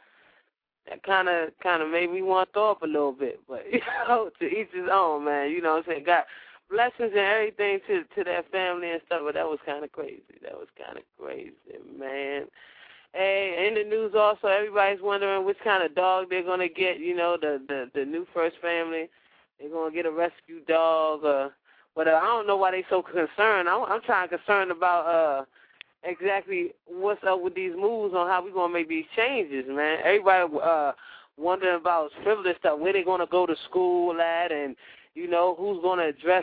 that kind of made me want to throw up a little bit. But, you know, to each his own, man. You know what I'm saying? God, blessings and everything to that family and stuff, but that was kind of crazy. That was kind of crazy, man. Hey, in the news also, everybody's wondering which kind of dog they're going to get, you know, the new first family. They're going to get a rescue dog. But I don't know why they're so concerned. I'm trying to concerned about exactly what's up with these moves on how we're going to make these changes, man. Everybody wondering about frivolous stuff, where they're going to go to school at, and, you know, who's going to address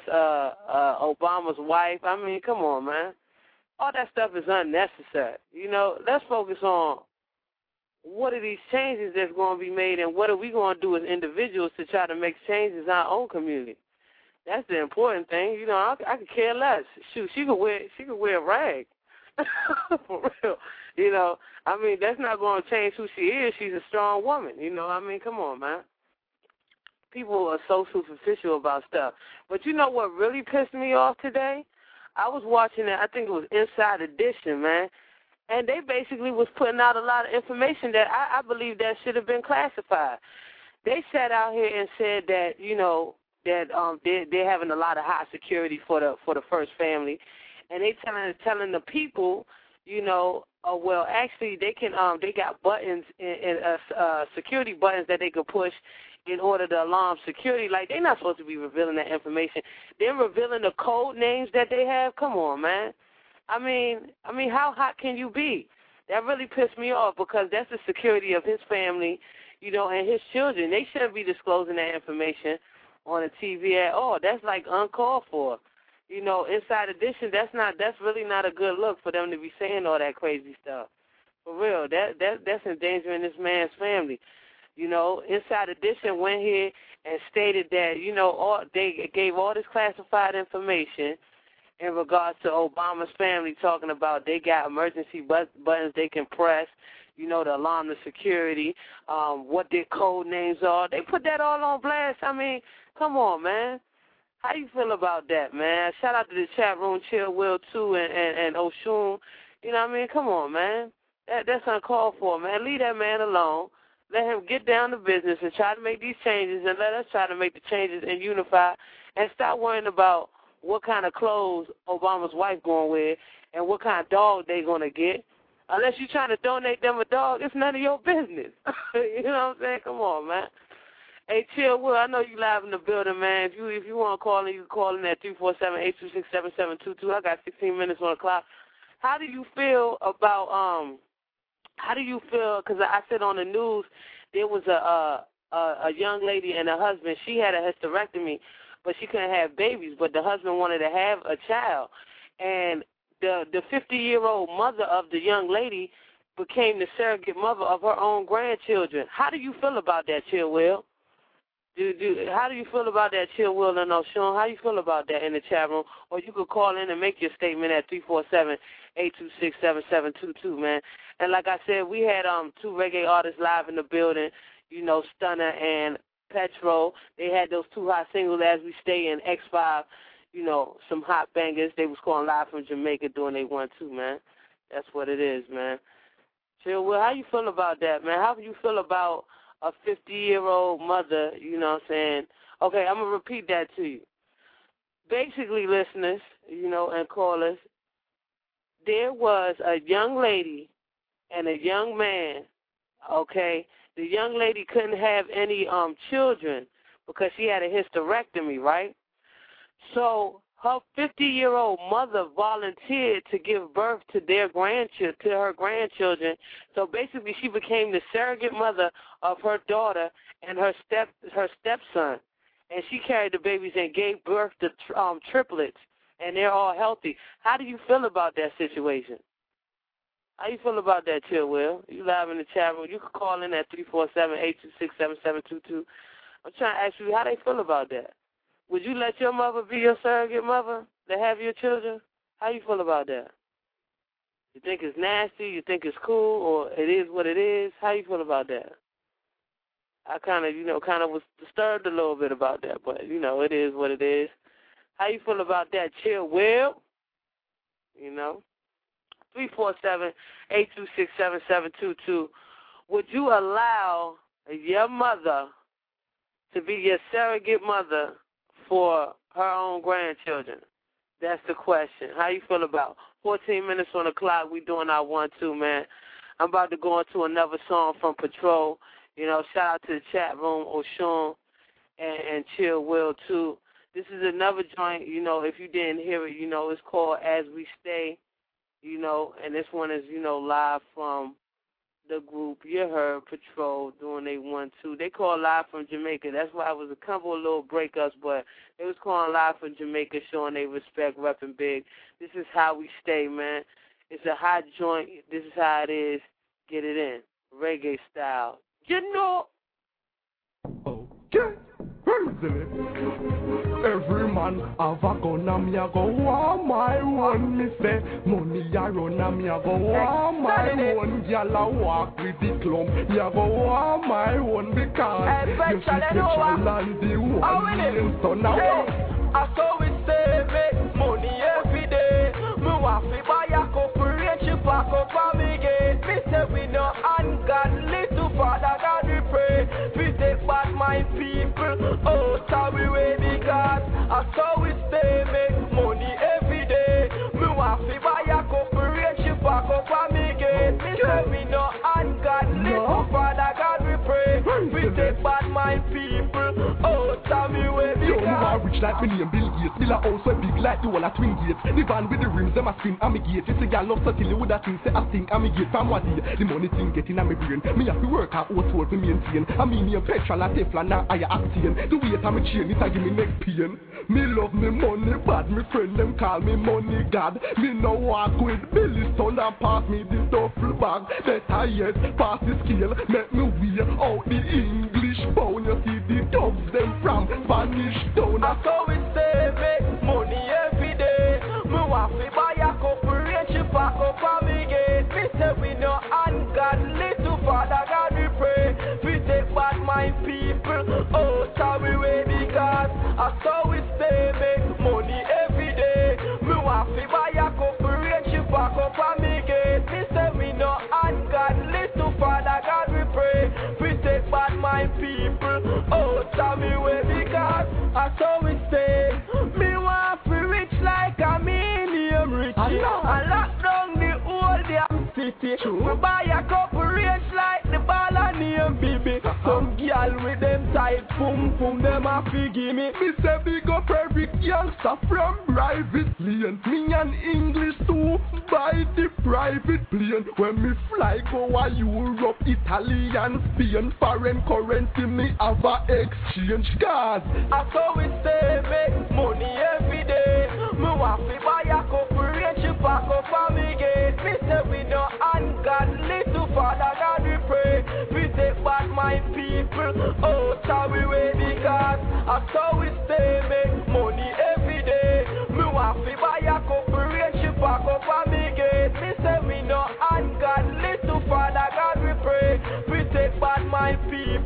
Obama's wife. I mean, come on, man. All that stuff is unnecessary. You know, let's focus on what are these changes that's going to be made, and what are we going to do as individuals to try to make changes in our own community. That's the important thing. You know, I could care less. Shoot, she could wear a rag. For real. You know, I mean, that's not going to change who she is. She's a strong woman. You know, I mean, come on, man. People are so superficial about stuff. But you know what really pissed me off today? I was watching it, I think it was Inside Edition, man, and they basically was putting out a lot of information that I believe that should have been classified. They sat out here and said that, you know, that they're having a lot of high security for the first family, and they telling the people, you know, well, actually they got buttons and security buttons that they could push in order to alarm security. Like, they're not supposed to be revealing that information. They're revealing the code names that they have. Come on, man. I mean, how hot can you be? That really pissed me off, because that's the security of his family, you know, and his children. They shouldn't be disclosing that information on the TV at all. That's like uncalled for. You know, Inside Edition, that's really not a good look for them to be saying all that crazy stuff. For real, that's endangering this man's family. You know, Inside Edition went here and stated that, you know, they gave all this classified information in regards to Obama's family, talking about they got emergency buttons they can press, you know, to alarm the security, what their code names are. They put that all on blast. I mean, come on, man. How you feel about that, man? Shout out to the chat room, Chill Will, too, and Oshun. You know what I mean? Come on, man. That's uncalled for, man. Leave that man alone. Let him get down to business and try to make these changes, and let us try to make the changes and unify, and stop worrying about what kind of clothes Obama's wife going to wear and what kind of dog they going to get. Unless you're trying to donate them a dog, it's none of your business. You know what I'm saying? Come on, man. Hey, Chill Will, I know you live in the building, man. If you want to call in, you can call in at 347-826-7722. I got 16 minutes on the clock. How do you feel about because I said on the news there was a young lady and her husband. She had a hysterectomy, but she couldn't have babies, but the husband wanted to have a child. And the 50-year-old mother of the young lady became the surrogate mother of her own grandchildren. How do you feel about that, Chill Will? How do you feel about that, Chill Will and Oshun? How do you feel about that in the chat room? Or you could call in and make your statement at 347-826-7722, man. And like I said, we had two reggae artists live in the building, you know, Stunner and Petro. They had those two hot singles, As We Stay and X5, you know, some hot bangers. They was calling live from Jamaica doing they 1-2, man. That's what it is, man. Chill Will, how you feel about that, man? How do you feel about a 50-year-old mother, you know what I'm saying? Okay, I'm going to repeat that to you. Basically, listeners, you know, and callers, there was a young lady and a young man, okay, the young lady couldn't have any children because she had a hysterectomy, right? So her 50-year-old mother volunteered to give birth to her grandchildren. So basically, she became the surrogate mother of her daughter and her stepson, and she carried the babies and gave birth to triplets, and they're all healthy. How do you feel about that situation? How you feel about that, Chill Will? You live in the chat room. You can call in at 347-826-7722. I'm trying to ask you how they feel about that. Would you let your mother be your surrogate mother to have your children? How you feel about that? You think it's nasty? You think it's cool? Or it is what it is? How you feel about that? I kind of was disturbed a little bit about that, but, it is what it is. How you feel about that, Chill Will? 347-826-7722. Would you allow your mother to be your surrogate mother for her own grandchildren? That's the question. How you feel about 14 minutes on the clock? We doing our 1-2, man. I'm about to go into another song from Patrol. Shout out to the chat room, Oshun and Chill Will, too. This is another joint, if you didn't hear it, it's called As We Stay, and this one is, live from the group You Heard, Patrol, doing a 1-2. They call live from Jamaica. That's why it was a couple of little breakups, but they was calling live from Jamaica, showing they respect, repping big. This is How We Stay, man. It's a hot joint. This is how it is. Get it in. Reggae style. Okay. Every man have a gun and me a go want my one. Me say money a run and me a go want my one. Gyal a walk with the clump, me a go want my one because you see the child and the one million son now. I saw we say make money every day. Me want fi buy a couple range, she pack up on me gate. Me say we no ungodly to Father God we pray. We take back my people, oh sorry way because I saw we stay make money every day. Me want fi buy a couple range, she pack up on me gate. Me say we no ungodly to Father God we pray. We take back my people, oh sorry way because rich like me name Bill Gates. Bill a house so big like the wall of Twin Gates. The van with the rims, them a spin and me gate. You see girl love so till you would a think say I think and me gate from what day. The money thing getting on me brain. Me have to work hard out for to maintain. I mean your petrol and Teflon now I octane. The weight of me chain it a give me neck pain. Me love me money bad. Me friend them call me money god. Me no walk with Billy son and pass me the duffel bag. Better yet pass the scale. Let me wear out the English pound. You see the dubs them from Spanish town. I saw we stay make money every day. Me want fi buy a couple range, she pack up on me gate. Me say we no ungodly to Father God we pray. We take back my people, oh sorry way because I saw we stay make money every day. Me want fi buy a couple range, she pack up on me gate. Me say we no ungodly to Father God we pray. We take back my people, oh sorry way because I saw we stay. Me want fi rich like a medium rich. I lock down the whole damn city. We buy a couple range like the ball and name baby. Some girl with them tight pum pum, them a fi give me. Me say big up every youngster from private plane. Me and English too buy the private plane. When me fly go a Europe, Italy and Spain. Foreign currency me have a exchange card. I saw we stay make money every day. Me want fi buy a couple range, she pack up on me gate. Me say we no ungodly to Father God we pray. We take back my people, oh sorry way because I saw we stay make money every day. Me want fi buy a couple range, she pack up on me gate. Me say we no ungodly to Father God we pray. We take back my people,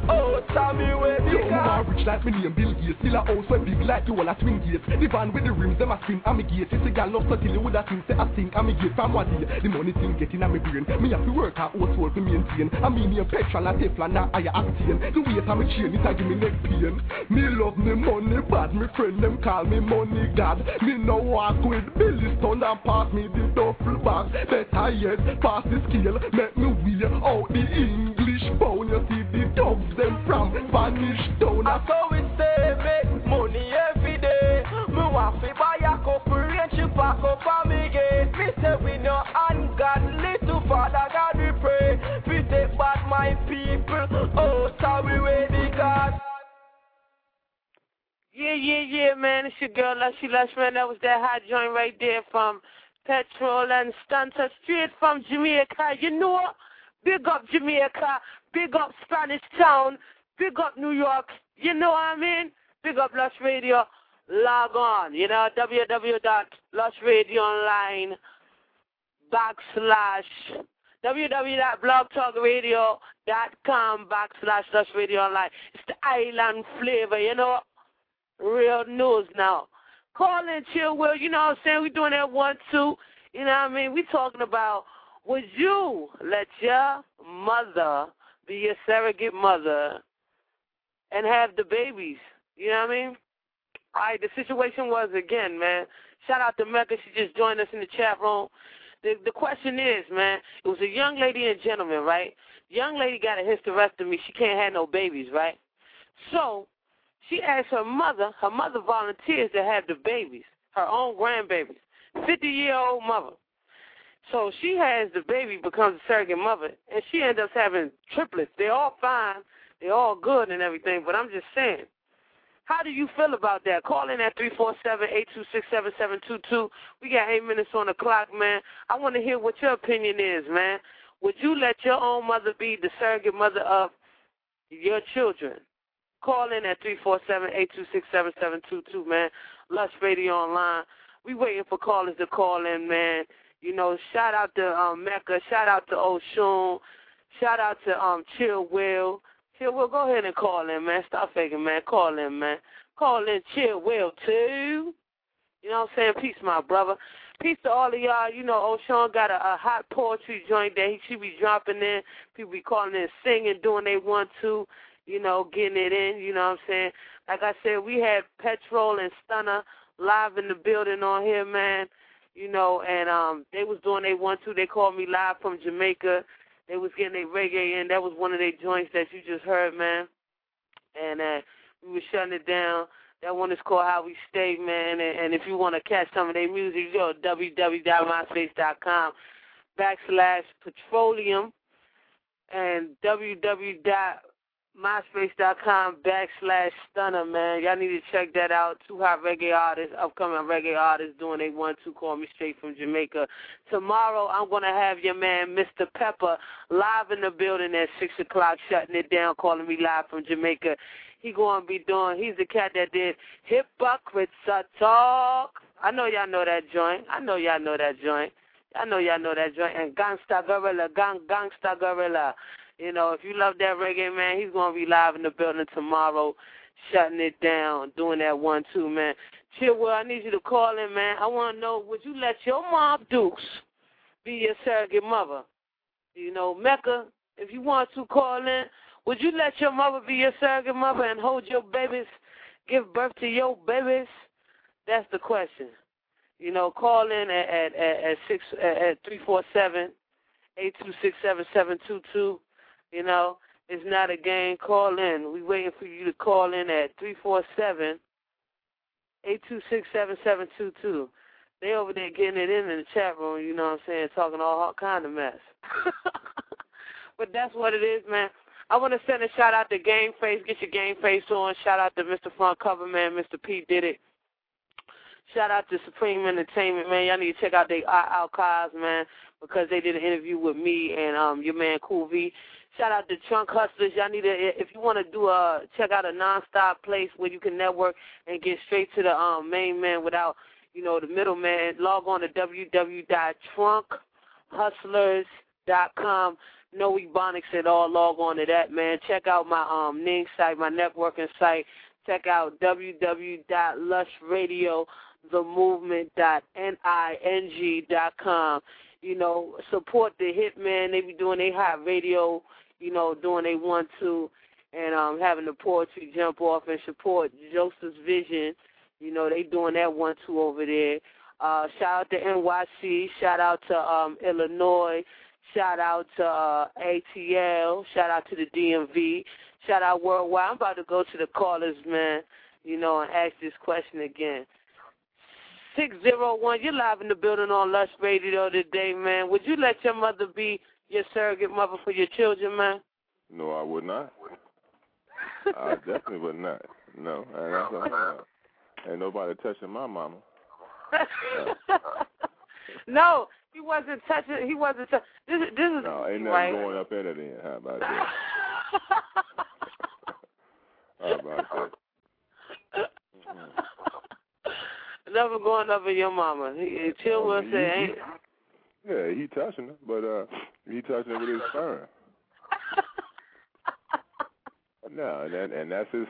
Oh, tell me where the Yo, I'm rich like me name Bill Gates. Still a house where big like you all a twin gates. The van with the rims, them a spin and me gate. It's a gal love so till you would a think say a sink and me gate from what day. The money thing getting on me brain. Me have to work hard, household to maintain. I mean me a petrol and Teflon now I octane. The weight of me chain it a give me neck pain. Me love me money bad. Me friend them call me money god. Me no walk with Billy Stone and pass me the duffel bag. Better yet, pass the scale. Make me wear out the English pound. You see the dubs them from Spanish town. I saw we say make money every day. Me want to buy a couple range if I go for me gate. Me say we no ungodly to Father God we pray. We take back my people. Oh, sorry where the God. Yeah, man. It's your girl, Lushy Lush, man. That was that hot joint right there from Petrol and Stunter, straight from Jamaica. You know, big up Jamaica, big up Spanish Town, big up New York. You know what I mean? Big up Lush Radio. Log on, you know, www.lushradioonline.www.blogtalkradio.com/Lush Radio Online. It's the island flavor, you know. Real news now. Call in, chill, Will. You know what I'm saying? We doing that 1-2. You know what I mean? We talking about, would you let your mother be your surrogate mother and have the babies? You know what I mean? All right, the situation was, again, man, shout out to Mecca. She just joined us in the chat room. The question is, man, it was a young lady and gentleman, right? Young lady got a hysterectomy. She can't have no babies, right? So she asked her mother volunteers to have the babies, her own grandbabies, 50-year-old mother. So she has the baby, becomes a surrogate mother, and she ends up having triplets. They're all fine. They're all good and everything, but I'm just saying, how do you feel about that? Call in at 347-826-7722. We got 8 minutes on the clock, man. I want to hear what your opinion is, man. Would you let your own mother be the surrogate mother of your children? Call in at 347-826-7722, man. Lush Radio Online. We waiting for callers to call in, man. You know, shout out to Mecca. Shout out to Oshun. Shout out to Chill Will. Chill Will, go ahead and call in, man. Stop faking, man. Call in, man. Call in Chill Will, too. You know what I'm saying? Peace, my brother. Peace to all of y'all. You know, Oshun got a hot poetry joint that she be dropping in. People be calling in, singing, doing they want to. You know, getting it in, you know what I'm saying? Like I said, we had Petrol and Stunner live in the building on here, man. You know, and they was doing they want to. They called me live from Jamaica. They was getting their reggae in. That was one of their joints that you just heard, man. And we were shutting it down. That one is called How We Stay, man. And if you want to catch some of their music, go to www.myspace.com/petroleum and www.myspace.com/stunner, man. Y'all need to check that out. Two hot reggae artists, upcoming reggae artists doing they want to call me straight from Jamaica. Tomorrow I'm going to have your man, Mr. Pepper, live in the building at 6 o'clock, shutting it down, calling me live from Jamaica. He's the cat that did Hypocrites Talk. I know y'all know that joint. And Gangsta Gorilla, Gangsta Gorilla. You know, if you love that reggae, man, he's going to be live in the building tomorrow, shutting it down, doing that 1-2, man. Chill, Will, I need you to call in, man. I want to know, would you let your mom Dukes be your surrogate mother? You know, Mecca, if you want to call in, would you let your mother be your surrogate mother and hold your babies, give birth to your babies? That's the question. You know, call in at 347-826-7722. You know, it's not a game. Call in. We waiting for you to call in at 347-826-7722. They over there getting it in the chat room, you know what I'm saying, talking all kind of mess. But that's what it is, man. I want to send a shout-out to Game Face. Get your Game Face on. Shout-out to Mr. Front Cover, man. Mr. P did it. Shout-out to Supreme Entertainment, man. Y'all need to check out their archives, man, because they did an interview with me and your man Cool V. Shout-out to Trunk Hustlers. Y'all need to, if you want to check out a nonstop place where you can network and get straight to the main man without, you know, the middleman, log on to www.trunkhustlers.com. No Ebonics at all. Log on to that, man. Check out my Ning site, my networking site. Check out www.lushradiothemovement.ning.com. You know, support the Hitman. They be doing their hot radio, you know, doing they want to, and having the poetry jump off, and support Joseph's Vision. You know, they doing that 1-2 over there. Shout out to NYC. Shout out to Illinois. Shout out to ATL. Shout out to the DMV. Shout out worldwide. I'm about to go to the callers, man, you know, and ask this question again. 601, you're live in the building on Lush Radio today, man. Would you let your mother be your surrogate mother for your children, man? No, I would not. I definitely would not. No, ain't nobody touching my mama. No, he wasn't touching. This is no, ain't nothing right? going up in it then. How about that? How about that? Never going up in your mama. Chill will say, ain't. Yeah, he touching her, but he touching her with his sperm. No, and that's his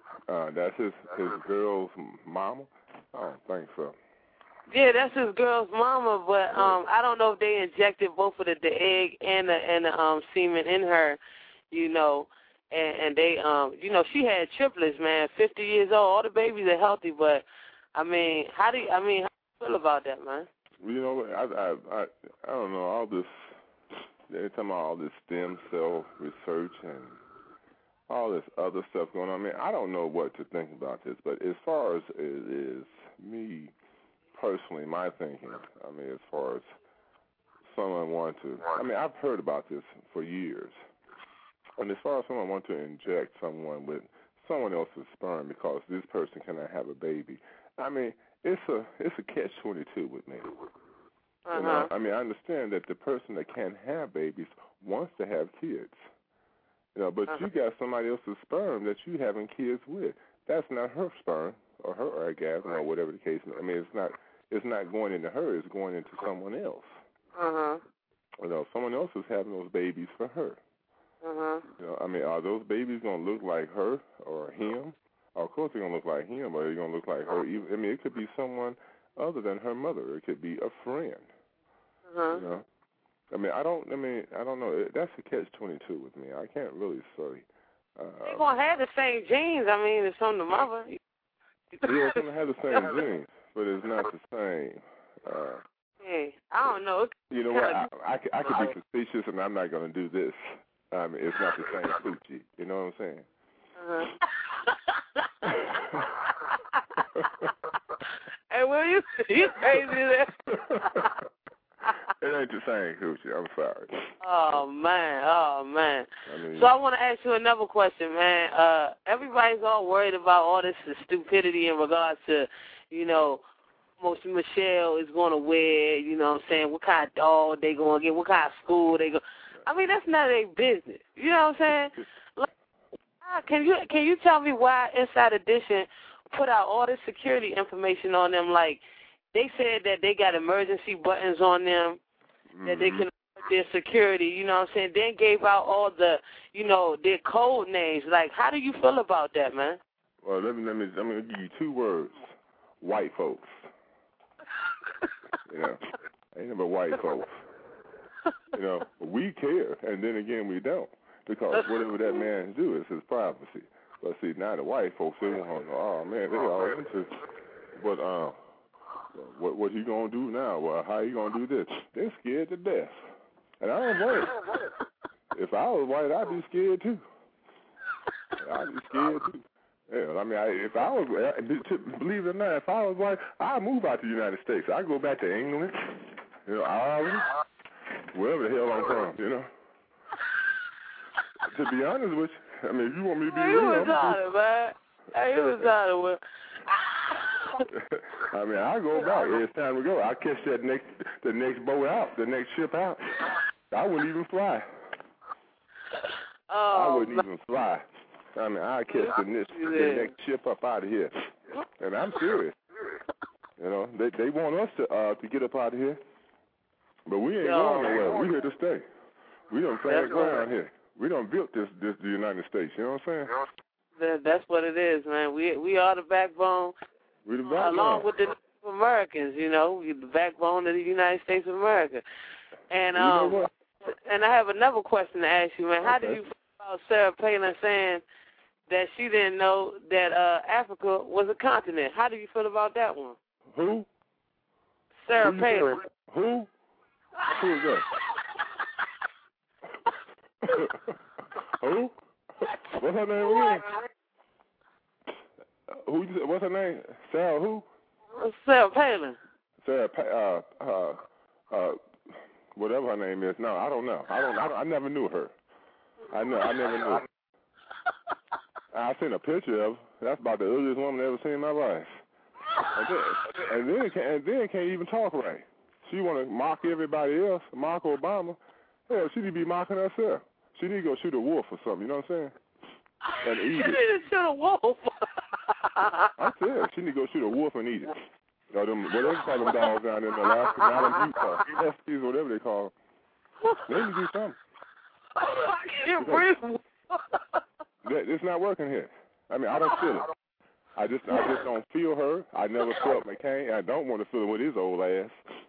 girl's mama. I don't think so. Yeah, that's his girl's mama, but I don't know if they injected both of the egg and the semen in her, you know, and they you know, she had triplets, man, 50 years old. All the babies are healthy, but I mean, how do you feel about that, man? You know, I don't know, all this. They're talking about all this stem cell research and all this other stuff going on. I mean, I don't know what to think about this, but as far as it is me personally, my thinking, I mean, as far as someone wanting to, I mean, I've heard about this for years. And as far as someone wanting to inject someone with someone else's sperm because this person cannot have a baby, I mean, it's a catch-22 with me. Uh-huh. You know, I mean, I understand that the person that can't have babies wants to have kids. You know, but you got somebody else's sperm that you having kids with. That's not her sperm or her orgasm or whatever the case may be. I mean, it's not going into her. It's going into someone else. Uh-huh. You know, someone else is having those babies for her. Uh-huh. You know, I mean, are those babies going to look like her or him? Of course they're going to look like him, or they're going to look like her. I mean, it could be someone other than her mother. It could be a friend. Uh-huh. You know? I don't know. That's a catch-22 with me. I can't really say. They're going to have the same genes. I mean, it's from the mother. Yeah, it's going to have the same genes, but it's not the same. Hey, I don't know. You know what? I could be facetious, and I'm not going to do this. I mean, it's not the same coochie. You know what I'm saying? Hey, will you crazy there? It ain't the same coochie. I'm sorry. Oh man. I mean, So I want to ask you another question, man. Everybody's all worried about all this stupidity in regards to, you know, Michelle is going to wear, you know what I'm saying, what kind of dog they going to get, what kind of school they go. I mean, that's none of their business. You know what I'm saying? Like, can you tell me why Inside Edition put out all this security information on them? Like, they said that they got emergency buttons on them, that they can alert their security, you know what I'm saying? Then gave out all the, you know, their code names. Like, how do you feel about that, man? Well, I'm going to give you 2 words. White folks. You know, ain't no but white folks. You know, we care, and then again, we don't. Because whatever that man do is his privacy. But see, now the white folks, they want to, oh man, they all into, but what he gonna do now? Well, how he gonna do this? They're scared to death, and I don't blame them. If I was white, I'd be scared too. I'd be scared too. Yeah, I mean, if I was, believe it or not, if I was white, I'd move out to the United States. I'd go back to England, you know, Ireland, wherever the hell I'm from, you know. To be honest with you, I mean, if you want me to be real, man. Hey, you was out of it. I mean, I go back. It's time to go. I catch the next boat out, the next ship out. I wouldn't even fly. I wouldn't even fly. I mean, I catch the next ship up out of here, and I'm serious. You know, they want us to get up out of here, but we ain't going nowhere. We here to stay. We don't flag ground here. We don't built this the United States. You know what I'm saying? That's what it is, man. We are the backbone. We the backbone. Along with the Native Americans, you know, we're the backbone of the United States of America. And and I have another question to ask you, man. How do you feel about Sarah Palin saying that she didn't know that Africa was a continent? How do you feel about that one? Who? Sarah Palin. Who? Who is that? Who? What's her name again? What's her name? Sarah who? Sarah Palin. Sarah whatever her name is. No, I don't know. I never knew her. I never knew her. I seen a picture of her. That's about the ugliest woman I ever seen in my life. And then can't even talk right. She want to mock everybody else, mock Obama. Hell, she need to be mocking herself. She need to go shoot a wolf or something. You know what I'm saying? And eat it. She need to shoot a wolf. I said she need to go shoot a wolf and eat it. Or them, what they call them dogs down in Alaska, down in Utah, Huskies, whatever they call them. They need to do something. I can't breathe. It's not working here. I mean, I don't feel it. I just don't feel her. I never felt McCain. I don't want to feel it with his old ass.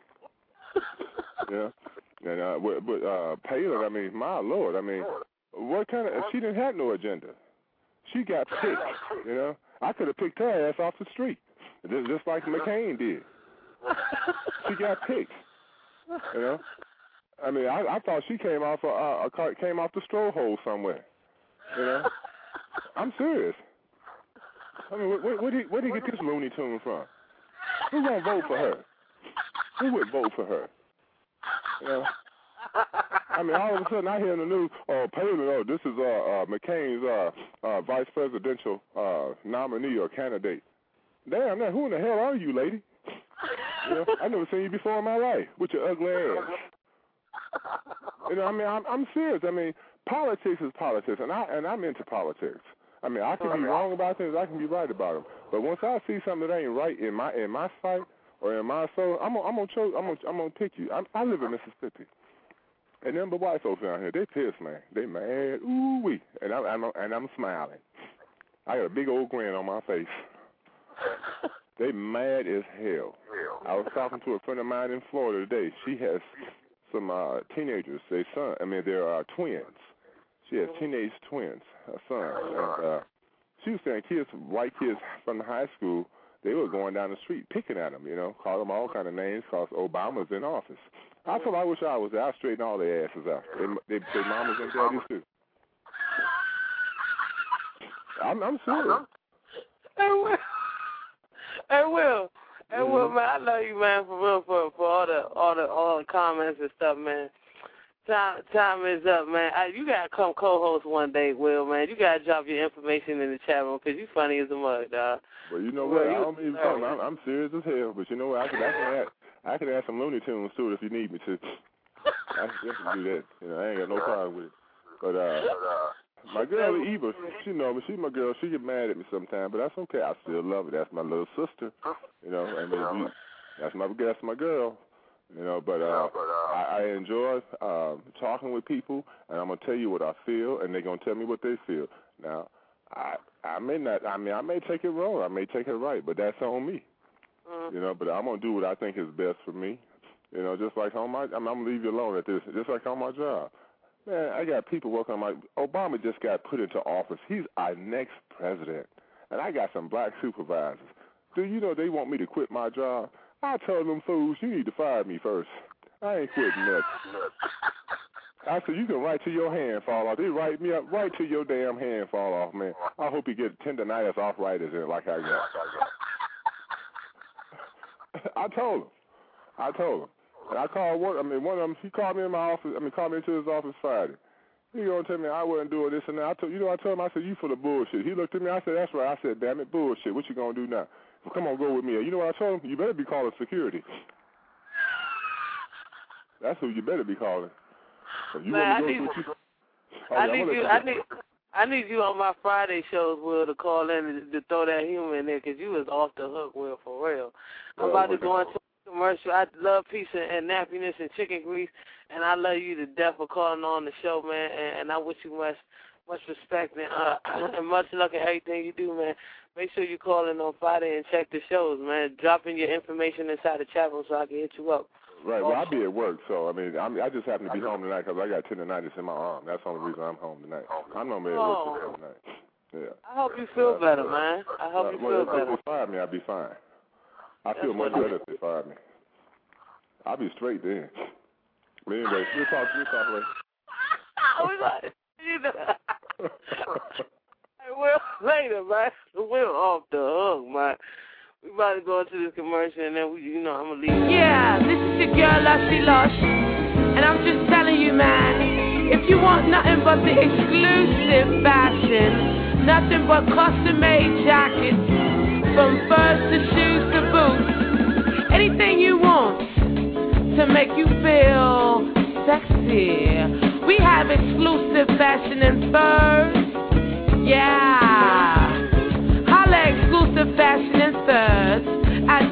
Yeah. And but Palin, I mean, my Lord, I mean, what kind of? She didn't have no agenda. She got picked. You know, I could have picked her ass off the street, just like McCain did. She got picked. You know, I mean, I thought she came off came off the stroll hole somewhere. You know, I'm serious. I mean, where did he get this Looney Tune from? Who gonna vote for her? Who would vote for her? You know, I mean, all of a sudden I hear in the news, Palin, this is McCain's vice presidential nominee or candidate. Damn, now who in the hell are you, lady? You know, I never seen you before in my life with your ugly ass. You know, I mean, I'm serious. I mean, politics is politics, and I'm into politics. I mean, I can be wrong about things, I can be right about them. But once I see something that ain't right in my sight or in my soul, I'm gonna pick you. I live in Mississippi, and them the white folks down here, they pissed, man. They mad, ooh wee, and I'm smiling. I got a big old grin on my face. They mad as hell. I was talking to a friend of mine in Florida today. She has some teenagers. They're twins. She has teenage twins, her sons. And she was saying white kids from the high school, they were going down the street picking at them, you know, call them all kind of names because Obama's in office. I told them I wish I was there. I'd straighten all their asses out. They say mamas and daddies too. I'm serious. Hey, Will, man, I love you, man, for real, for all the comments and stuff, man. Time is up, man. You gotta come co-host one day, Will, man. You gotta drop your information in the chat room because you funny as a mug, dog. Well, you know what? I don't mean something. I'm serious as hell, but you know what? I can add some Looney Tunes to it if you need me to. I can do that. You know, I ain't got no problem with it. But my girl Eva, she's my girl. She get mad at me sometimes, but that's okay. I still love her. That's my little sister. You know, I mean, that's my girl. You know, but I enjoy talking with people, and I'm gonna tell you what I feel, and they're gonna tell me what they feel. Now, I may take it wrong, I may take it right, but that's on me. You know, but I'm gonna do what I think is best for me. You know, just like I'm gonna leave you alone at this. Just like on my job, man. I got people working on Obama just got put into office. He's our next president, and I got some black supervisors. Do you know they want me to quit my job? I told them fools, you need to fire me first. I ain't quitting nothing. I said, you can write till your hand fall off. They write me up right till your damn hand fall off, man. I hope you get tendonitis arthritis in it like I got. I told him. And I called one of them, he called me in my office, called me into his office Friday. He gonna tell me I wasn't doing this and that. I told him, I said, you full of bullshit. He looked at me, I said, that's right. I said, damn it, bullshit. What you gonna do now? Well, come on, go with me. You know what I told him? You better be calling security. That's who you better be calling. I need you on my Friday shows, Will, to call in and to throw that humor in there because you was off the hook, Will, for real. I'm about to go into commercial. I love peace and happiness and chicken grease, and I love you to death for calling on the show, man. And I wish you much respect and much luck in everything you do, man. Make sure you call in on Friday and check the shows, man. Drop in your information inside the chat room so I can hit you up. Right. Well, I'll be at work, so I just happen to be home tonight because I got tendinitis in my arm. That's the only reason I'm home tonight. I'm normally at work tonight. Yeah. I hope you feel better, man. I hope you feel better. If they fired me, I'd be fine. I feel much better if they fired me. I'll be straight then. But anyway, we'll talk later. We'll later, man. We're off the hook, man. We about to go into this commercial, and then I'm gonna leave. Yeah, this is your girl Lushy Lush, and I'm just telling you, man, if you want nothing but the exclusive fashion, nothing but custom-made jackets, from furs to shoes to boots, anything you want to make you feel sexy. We have exclusive fashion in furs. Yeah. Holla exclusive fashion and furs at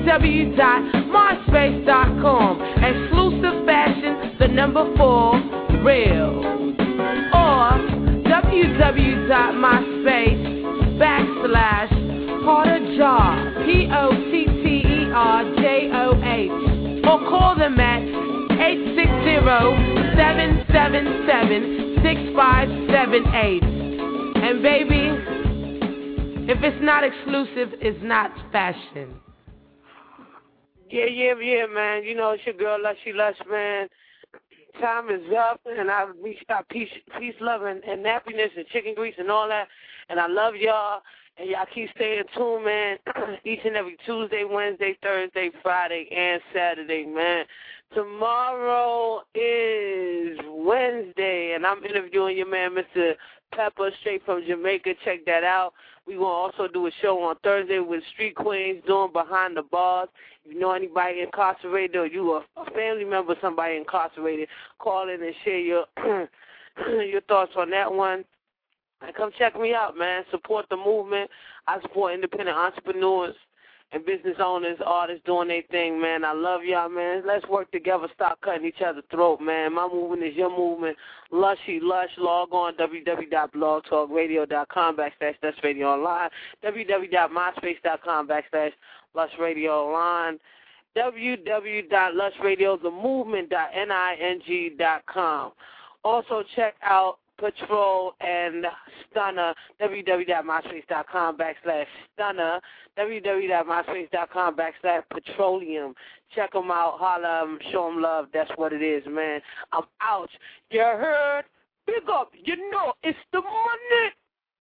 www.myspace.com. Exclusive fashion, the number 4, real. Or www.myspace.com/Potterjoh, POTTERJOH. Or call them at 860-777-6578. And baby, if it's not exclusive, it's not fashion. Yeah, man. It's your girl, Lushy Lush, man. Time is up, and we got peace, love, and happiness, and chicken grease, and all that. And I love y'all, and y'all keep staying tuned, man. Each and every Tuesday, Wednesday, Thursday, Friday, and Saturday, man. Tomorrow is Wednesday, and I'm interviewing your man, Mr. Pepper, straight from Jamaica. Check that out. We're going to also do a show on Thursday with Street Queens doing Behind the Bars. If you know anybody incarcerated or you are a family member of somebody incarcerated, call in and share your your thoughts on that one. And come check me out, man. Support the movement. I support independent entrepreneurs and business owners, artists doing their thing, man. I love y'all, man. Let's work together, stop cutting each other's throat, man. My movement is your movement. Lushy Lush. Log on www.blogtalkradio.com/LushRadioOnline, www.myspace.com/LushRadioOnline, www.LushRadioTheMovement.ning.com. Also check out Patrol and Stunner, www.myspace.com/Stunner, www.myspace.com/Petroleum. Check them out, holla them, show them love. That's what it is, man. I'm out. You heard? Big up. It's the money.